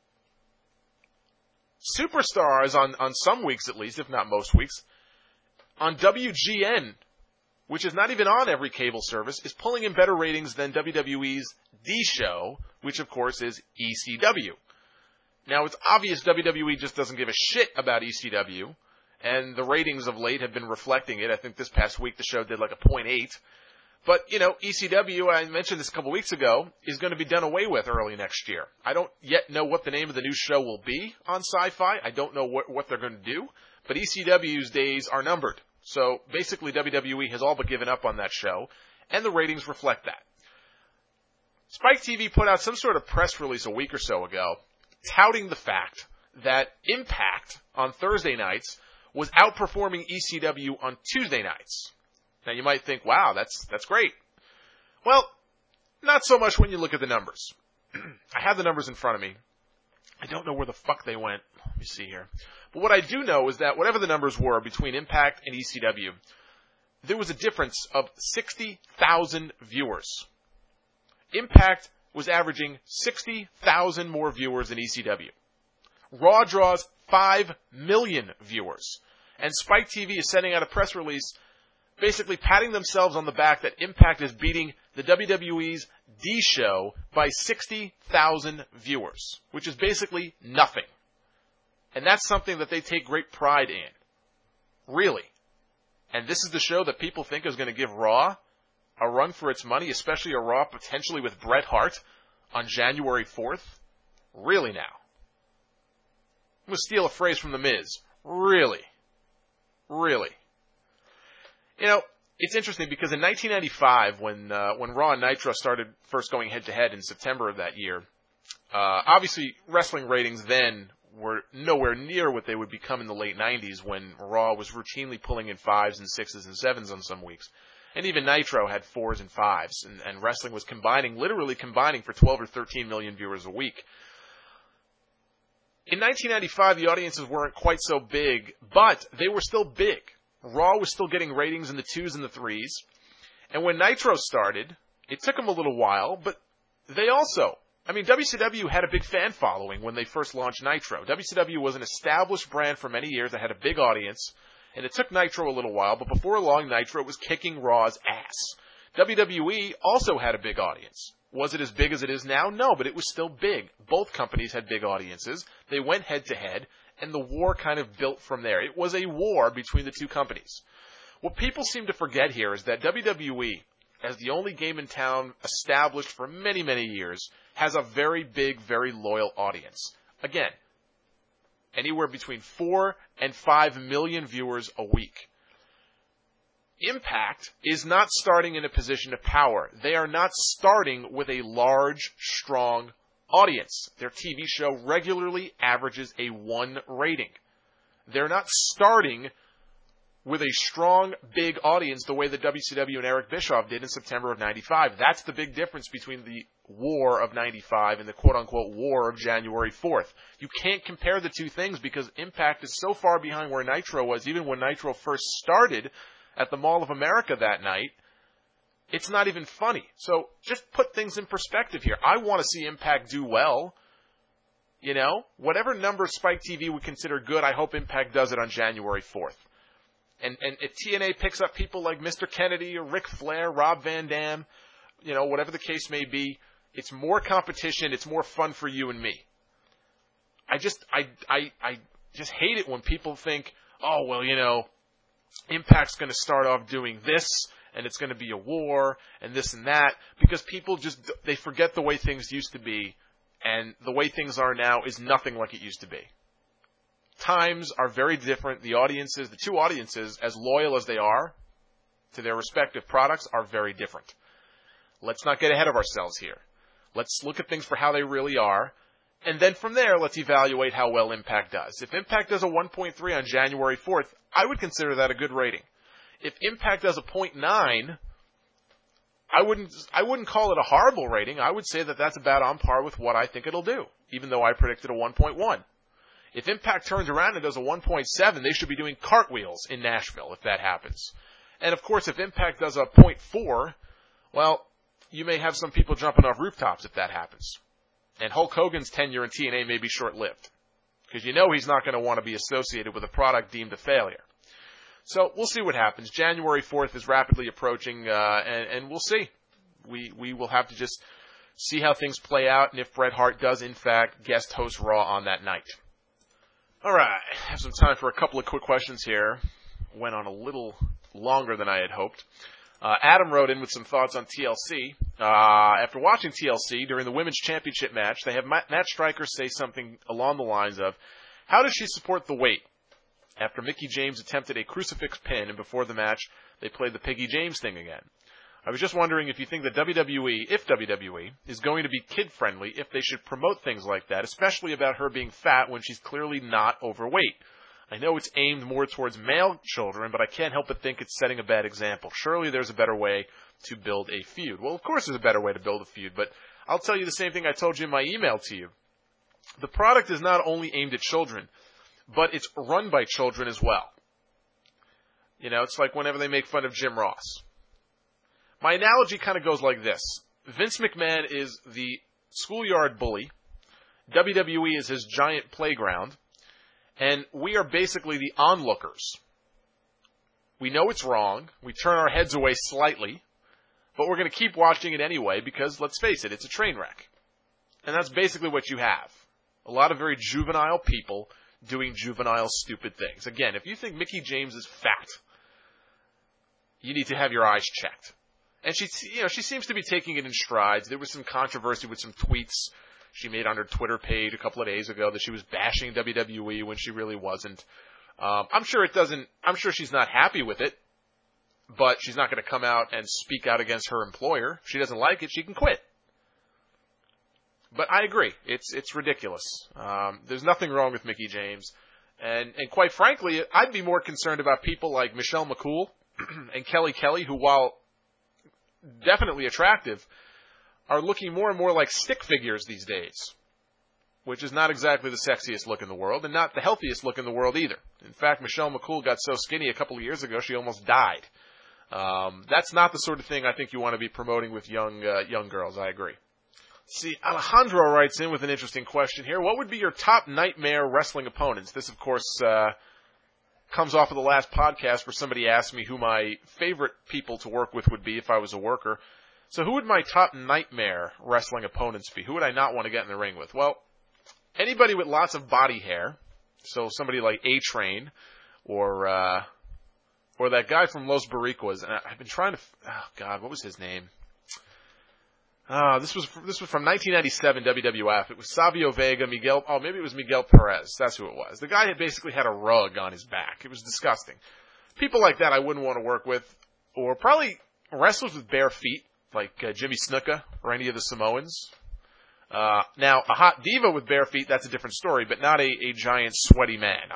Superstars, on some weeks at least, if not most weeks, on WGN, which is not even on every cable service, is pulling in better ratings than WWE's D Show, which of course is ECW. Now it's obvious WWE just doesn't give a shit about ECW, and the ratings of late have been reflecting it. I think this past week the show did like a 0.8. But, ECW, I mentioned this a couple weeks ago, is going to be done away with early next year. I don't yet know what the name of the new show will be on Sci-Fi. I don't know what they're going to do, but ECW's days are numbered. So basically WWE has all but given up on that show, and the ratings reflect that. Spike TV put out some sort of press release a week or so ago, touting the fact that Impact on Thursday nights was outperforming ECW on Tuesday nights. Now you might think, wow, that's great. Well, not so much when you look at the numbers. I have the numbers in front of me. I don't know where the fuck they went. Let me see here. But what I do know is that whatever the numbers were between Impact and ECW, there was a difference of 60,000 viewers. Impact was averaging 60,000 more viewers than ECW. Raw draws 5 million viewers. And Spike TV is sending out a press release basically patting themselves on the back that Impact is beating the WWE's D Show by 60,000 viewers, which is basically nothing. And that's something that they take great pride in. Really. And this is the show that people think is going to give Raw a run for its money, especially a Raw potentially with Bret Hart on January 4th? Really now. I'm going to steal a phrase from The Miz. Really. Really. It's interesting because in 1995, when Raw and Nitro started first going head-to-head in September of that year, obviously wrestling ratings then were nowhere near what they would become in the late 90s when Raw was routinely pulling in 5s and 6s and 7s on some weeks. And even Nitro had 4s and 5s, and wrestling was literally combining for 12 or 13 million viewers a week. In 1995, the audiences weren't quite so big, but they were still big. Raw was still getting ratings in the 2s and the 3s. And when Nitro started, it took them a little while, but they also, WCW had a big fan following when they first launched Nitro. WCW was an established brand for many years that had a big audience, and it took Nitro a little while, but before long, Nitro was kicking Raw's ass. WWE also had a big audience Was it as big as it is now? No, but it was still big. Both companies had big audiences. They went head to head, and the war kind of built from there. It was a war between the two companies. What people seem to forget here is that WWE, as the only game in town established for many, many years, has a very big, very loyal audience. Again, anywhere between 4 and 5 million viewers a week. Impact is not starting in a position of power. They are not starting with a large, strong audience. Their TV show regularly averages a 1 rating. They're not starting with a strong, big audience the way the WCW and Eric Bischoff did in September of 95. That's the big difference between the war of 95 and the quote-unquote war of January 4th. You can't compare the two things because Impact is so far behind where Nitro was, even when Nitro first started at the Mall of America that night. It's not even funny. So just put things in perspective here. I want to see Impact do well. You know, whatever number Spike TV would consider good, I hope Impact does it on January 4th. And if TNA picks up people like Mr. Kennedy or Ric Flair, Rob Van Dam, you know, whatever the case may be, it's more competition, it's more fun for you and me. I just hate it when people think, oh, well, you know, Impact's going to start off doing this, and it's going to be a war, and this and that, because people just, they forget the way things used to be, and the way things are now is nothing like it used to be. Times are very different. The audiences, the two audiences, as loyal as they are to their respective products, are very different. Let's not get ahead of ourselves here. Let's look at things for how they really are, and then from there, let's evaluate how well Impact does. If Impact does a 1.3 on January 4th, I would consider that a good rating. If Impact does a 0.9, I wouldn't call it a horrible rating. I would say that that's about on par with what I think it'll do, even though I predicted a 1.1. If Impact turns around and does a 1.7, they should be doing cartwheels in Nashville if that happens. And of course, if Impact does a 0.4, well, you may have some people jumping off rooftops if that happens. And Hulk Hogan's tenure in TNA may be short-lived, because you know he's not going to want to be associated with a product deemed a failure. So we'll see what happens. January 4th is rapidly approaching, and we'll see. We will have to just see how things play out, and if Bret Hart does, in fact, guest host Raw on that night. All right, I have some time for a couple of quick questions here. Went on a little longer than I had hoped. Adam wrote in with some thoughts on TLC. After watching TLC during the Women's Championship match, they have Matt Striker say something along the lines of, how does she support the weight? After Mickie James attempted a crucifix pin, and before the match, they played the Piggy James thing again. I was just wondering if you think that WWE is going to be kid-friendly, if they should promote things like that, especially about her being fat when she's clearly not overweight. I know it's aimed more towards male children, but I can't help but think it's setting a bad example. Surely there's a better way to build a feud. Well, of course there's a better way to build a feud, but I'll tell you the same thing I told you in my email to you. The product is not only aimed at children, but it's run by children as well. You know, it's like whenever they make fun of Jim Ross. My analogy kind of goes like this. Vince McMahon is the schoolyard bully. WWE is his giant playground. And we are basically the onlookers. We know it's wrong. We turn our heads away slightly. But we're going to keep watching it anyway because, let's face it, it's a train wreck. And that's basically what you have. A lot of very juvenile people doing juvenile, stupid things. Again, if you think Mickie James is fat, you need to have your eyes checked. And she seems to be taking it in strides. There was some controversy with some tweets she made on her Twitter page a couple of days ago that she was bashing WWE when she really wasn't. I'm sure she's not happy with it, but she's not going to come out and speak out against her employer. If she doesn't like it, she can quit. But I agree. It's ridiculous. There's nothing wrong with Mickie James. And quite frankly, I'd be more concerned about people like Michelle McCool and Kelly Kelly, who, while definitely attractive, are looking more and more like stick figures these days, which is not exactly the sexiest look in the world and not the healthiest look in the world either. In fact, Michelle McCool got so skinny a couple of years ago she almost died. That's not the sort of thing I think you want to be promoting with young girls. I agree. See, Alejandro writes in with an interesting question here. What would be your top nightmare wrestling opponents? This, of course, comes off of the last podcast where somebody asked me who my favorite people to work with would be if I was a worker. So who would my top nightmare wrestling opponents be? Who would I not want to get in the ring with? Well, anybody with lots of body hair. So somebody like A-Train or that guy from Los Boricuas. And I've been trying to, what was his name? This was from 1997 WWF. It was Savio Vega, maybe it was Miguel Perez. That's who it was. The guy had basically had a rug on his back. It was disgusting. People like that I wouldn't want to work with. Or probably wrestlers with bare feet, like Jimmy Snuka or any of the Samoans. Now, a hot diva with bare feet, that's a different story, but not a giant sweaty man.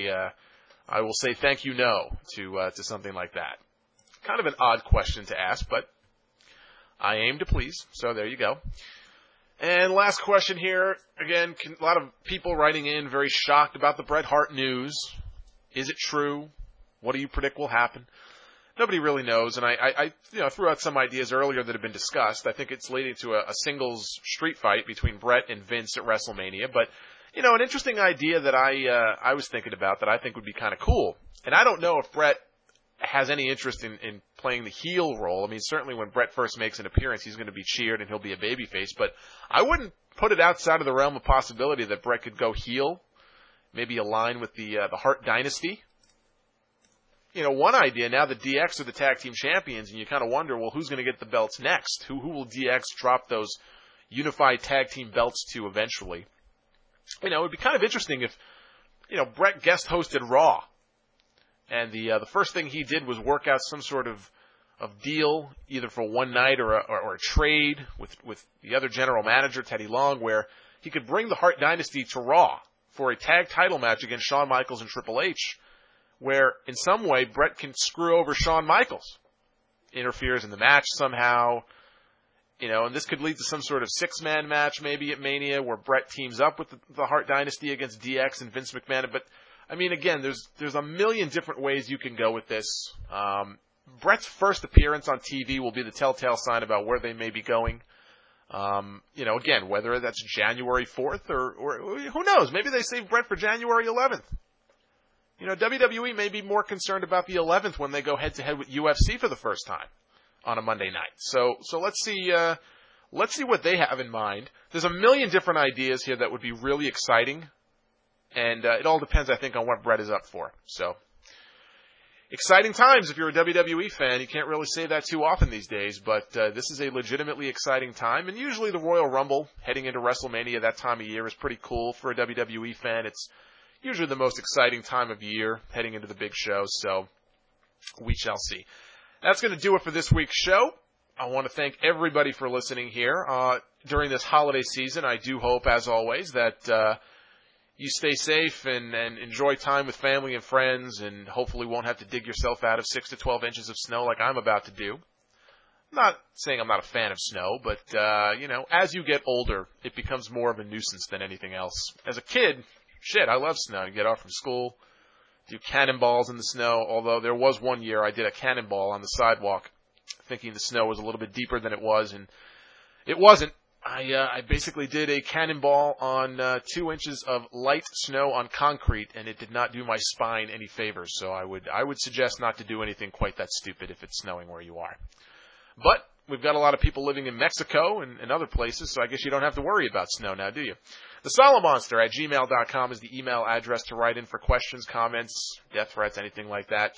I will say thank you no to something like that. Kind of an odd question to ask, but I aim to please, so there you go. And last question here. Again, a lot of people writing in very shocked about the Bret Hart news. Is it true? What do you predict will happen? Nobody really knows, and I threw out some ideas earlier that have been discussed. I think it's leading to a singles street fight between Bret and Vince at WrestleMania. But, an interesting idea that I was thinking about that I think would be kind of cool. And I don't know if Bret has any interest in playing the heel role. I mean, certainly when Bret first makes an appearance, he's going to be cheered and he'll be a babyface. But I wouldn't put it outside of the realm of possibility that Bret could go heel, maybe align with the Hart Dynasty. One idea, now the DX are the tag team champions, and you kind of wonder, well, who's going to get the belts next? Who will DX drop those unified tag team belts to eventually? It would be kind of interesting if, Bret guest hosted Raw, and the first thing he did was work out some sort of deal, either for one night or a trade with the other general manager, Teddy Long, where he could bring the Hart Dynasty to Raw for a tag title match against Shawn Michaels and Triple H, where in some way Bret can screw over Shawn Michaels, interferes in the match somehow, and this could lead to some sort of six-man match maybe at Mania where Bret teams up with the Hart Dynasty against DX and Vince McMahon. But, I mean, again, there's a million different ways you can go with this. Bret's first appearance on TV will be the telltale sign about where they may be going. Again, whether that's January 4th or who knows, maybe they save Bret for January 11th. WWE may be more concerned about the 11th when they go head-to-head with UFC for the first time on a Monday night. So let's see what they have in mind. There's a million different ideas here that would be really exciting, and it all depends, I think, on what Bret is up for. So, exciting times if you're a WWE fan. You can't really say that too often these days, but this is a legitimately exciting time, and usually the Royal Rumble heading into WrestleMania that time of year is pretty cool for a WWE fan. It's usually the most exciting time of year heading into the big show, so we shall see. That's going to do it for this week's show. I want to thank everybody for listening here during this holiday season. I do hope, as always, that you stay safe and enjoy time with family and friends, and hopefully won't have to dig yourself out of 6 to 12 inches of snow like I'm about to do. I'm not saying I'm not a fan of snow, but, as you get older, it becomes more of a nuisance than anything else. As a kid, I love snow. You get off from school, do cannonballs in the snow, although there was one year I did a cannonball on the sidewalk thinking the snow was a little bit deeper than it was, and it wasn't. I basically did a cannonball on 2 inches of light snow on concrete, and it did not do my spine any favors, so I would suggest not to do anything quite that stupid if it's snowing where you are. But we've got a lot of people living in Mexico and other places, so I guess you don't have to worry about snow now, do you? The Solomonster at gmail.com is the email address to write in for questions, comments, death threats, anything like that.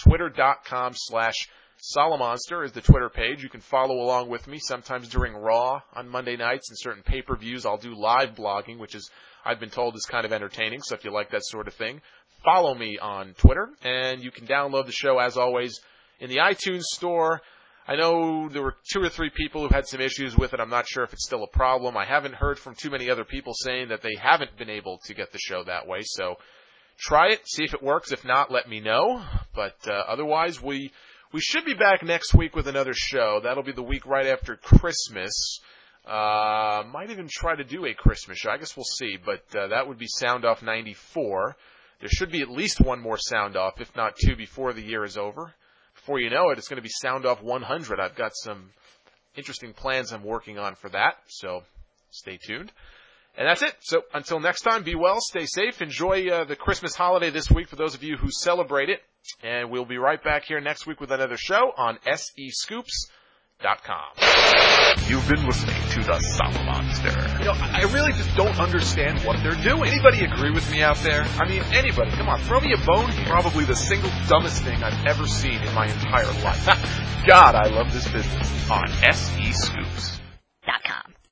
Twitter.com/Solomonster is the Twitter page. You can follow along with me. Sometimes during Raw on Monday nights and certain pay-per-views, I'll do live blogging, which is, I've been told, is kind of entertaining. So if you like that sort of thing, follow me on Twitter. And you can download the show, as always, in the iTunes store. I know there were 2 or 3 people who had some issues with it. I'm not sure if it's still a problem. I haven't heard from too many other people saying that they haven't been able to get the show that way. So try it, see if it works. If not, let me know. But otherwise, we should be back next week with another show. That'll be the week right after Christmas. Might even try to do a Christmas show. I guess we'll see. But that would be Sound Off 94. There should be at least one more Sound Off, if not 2, before the year is over. Before you know it, it's going to be Sound Off 100. I've got some interesting plans I'm working on for that, so stay tuned. And that's it. So until next time, be well, stay safe, enjoy the Christmas holiday this week for those of you who celebrate it. And we'll be right back here next week with another show on SEScoops.com. You've been listening to the Sapa Monster. I really just don't understand what they're doing. Anybody agree with me out there? I mean, anybody. Come on, throw me a bone here. Probably the single dumbest thing I've ever seen in my entire life. God, I love this business. On SE Scoops.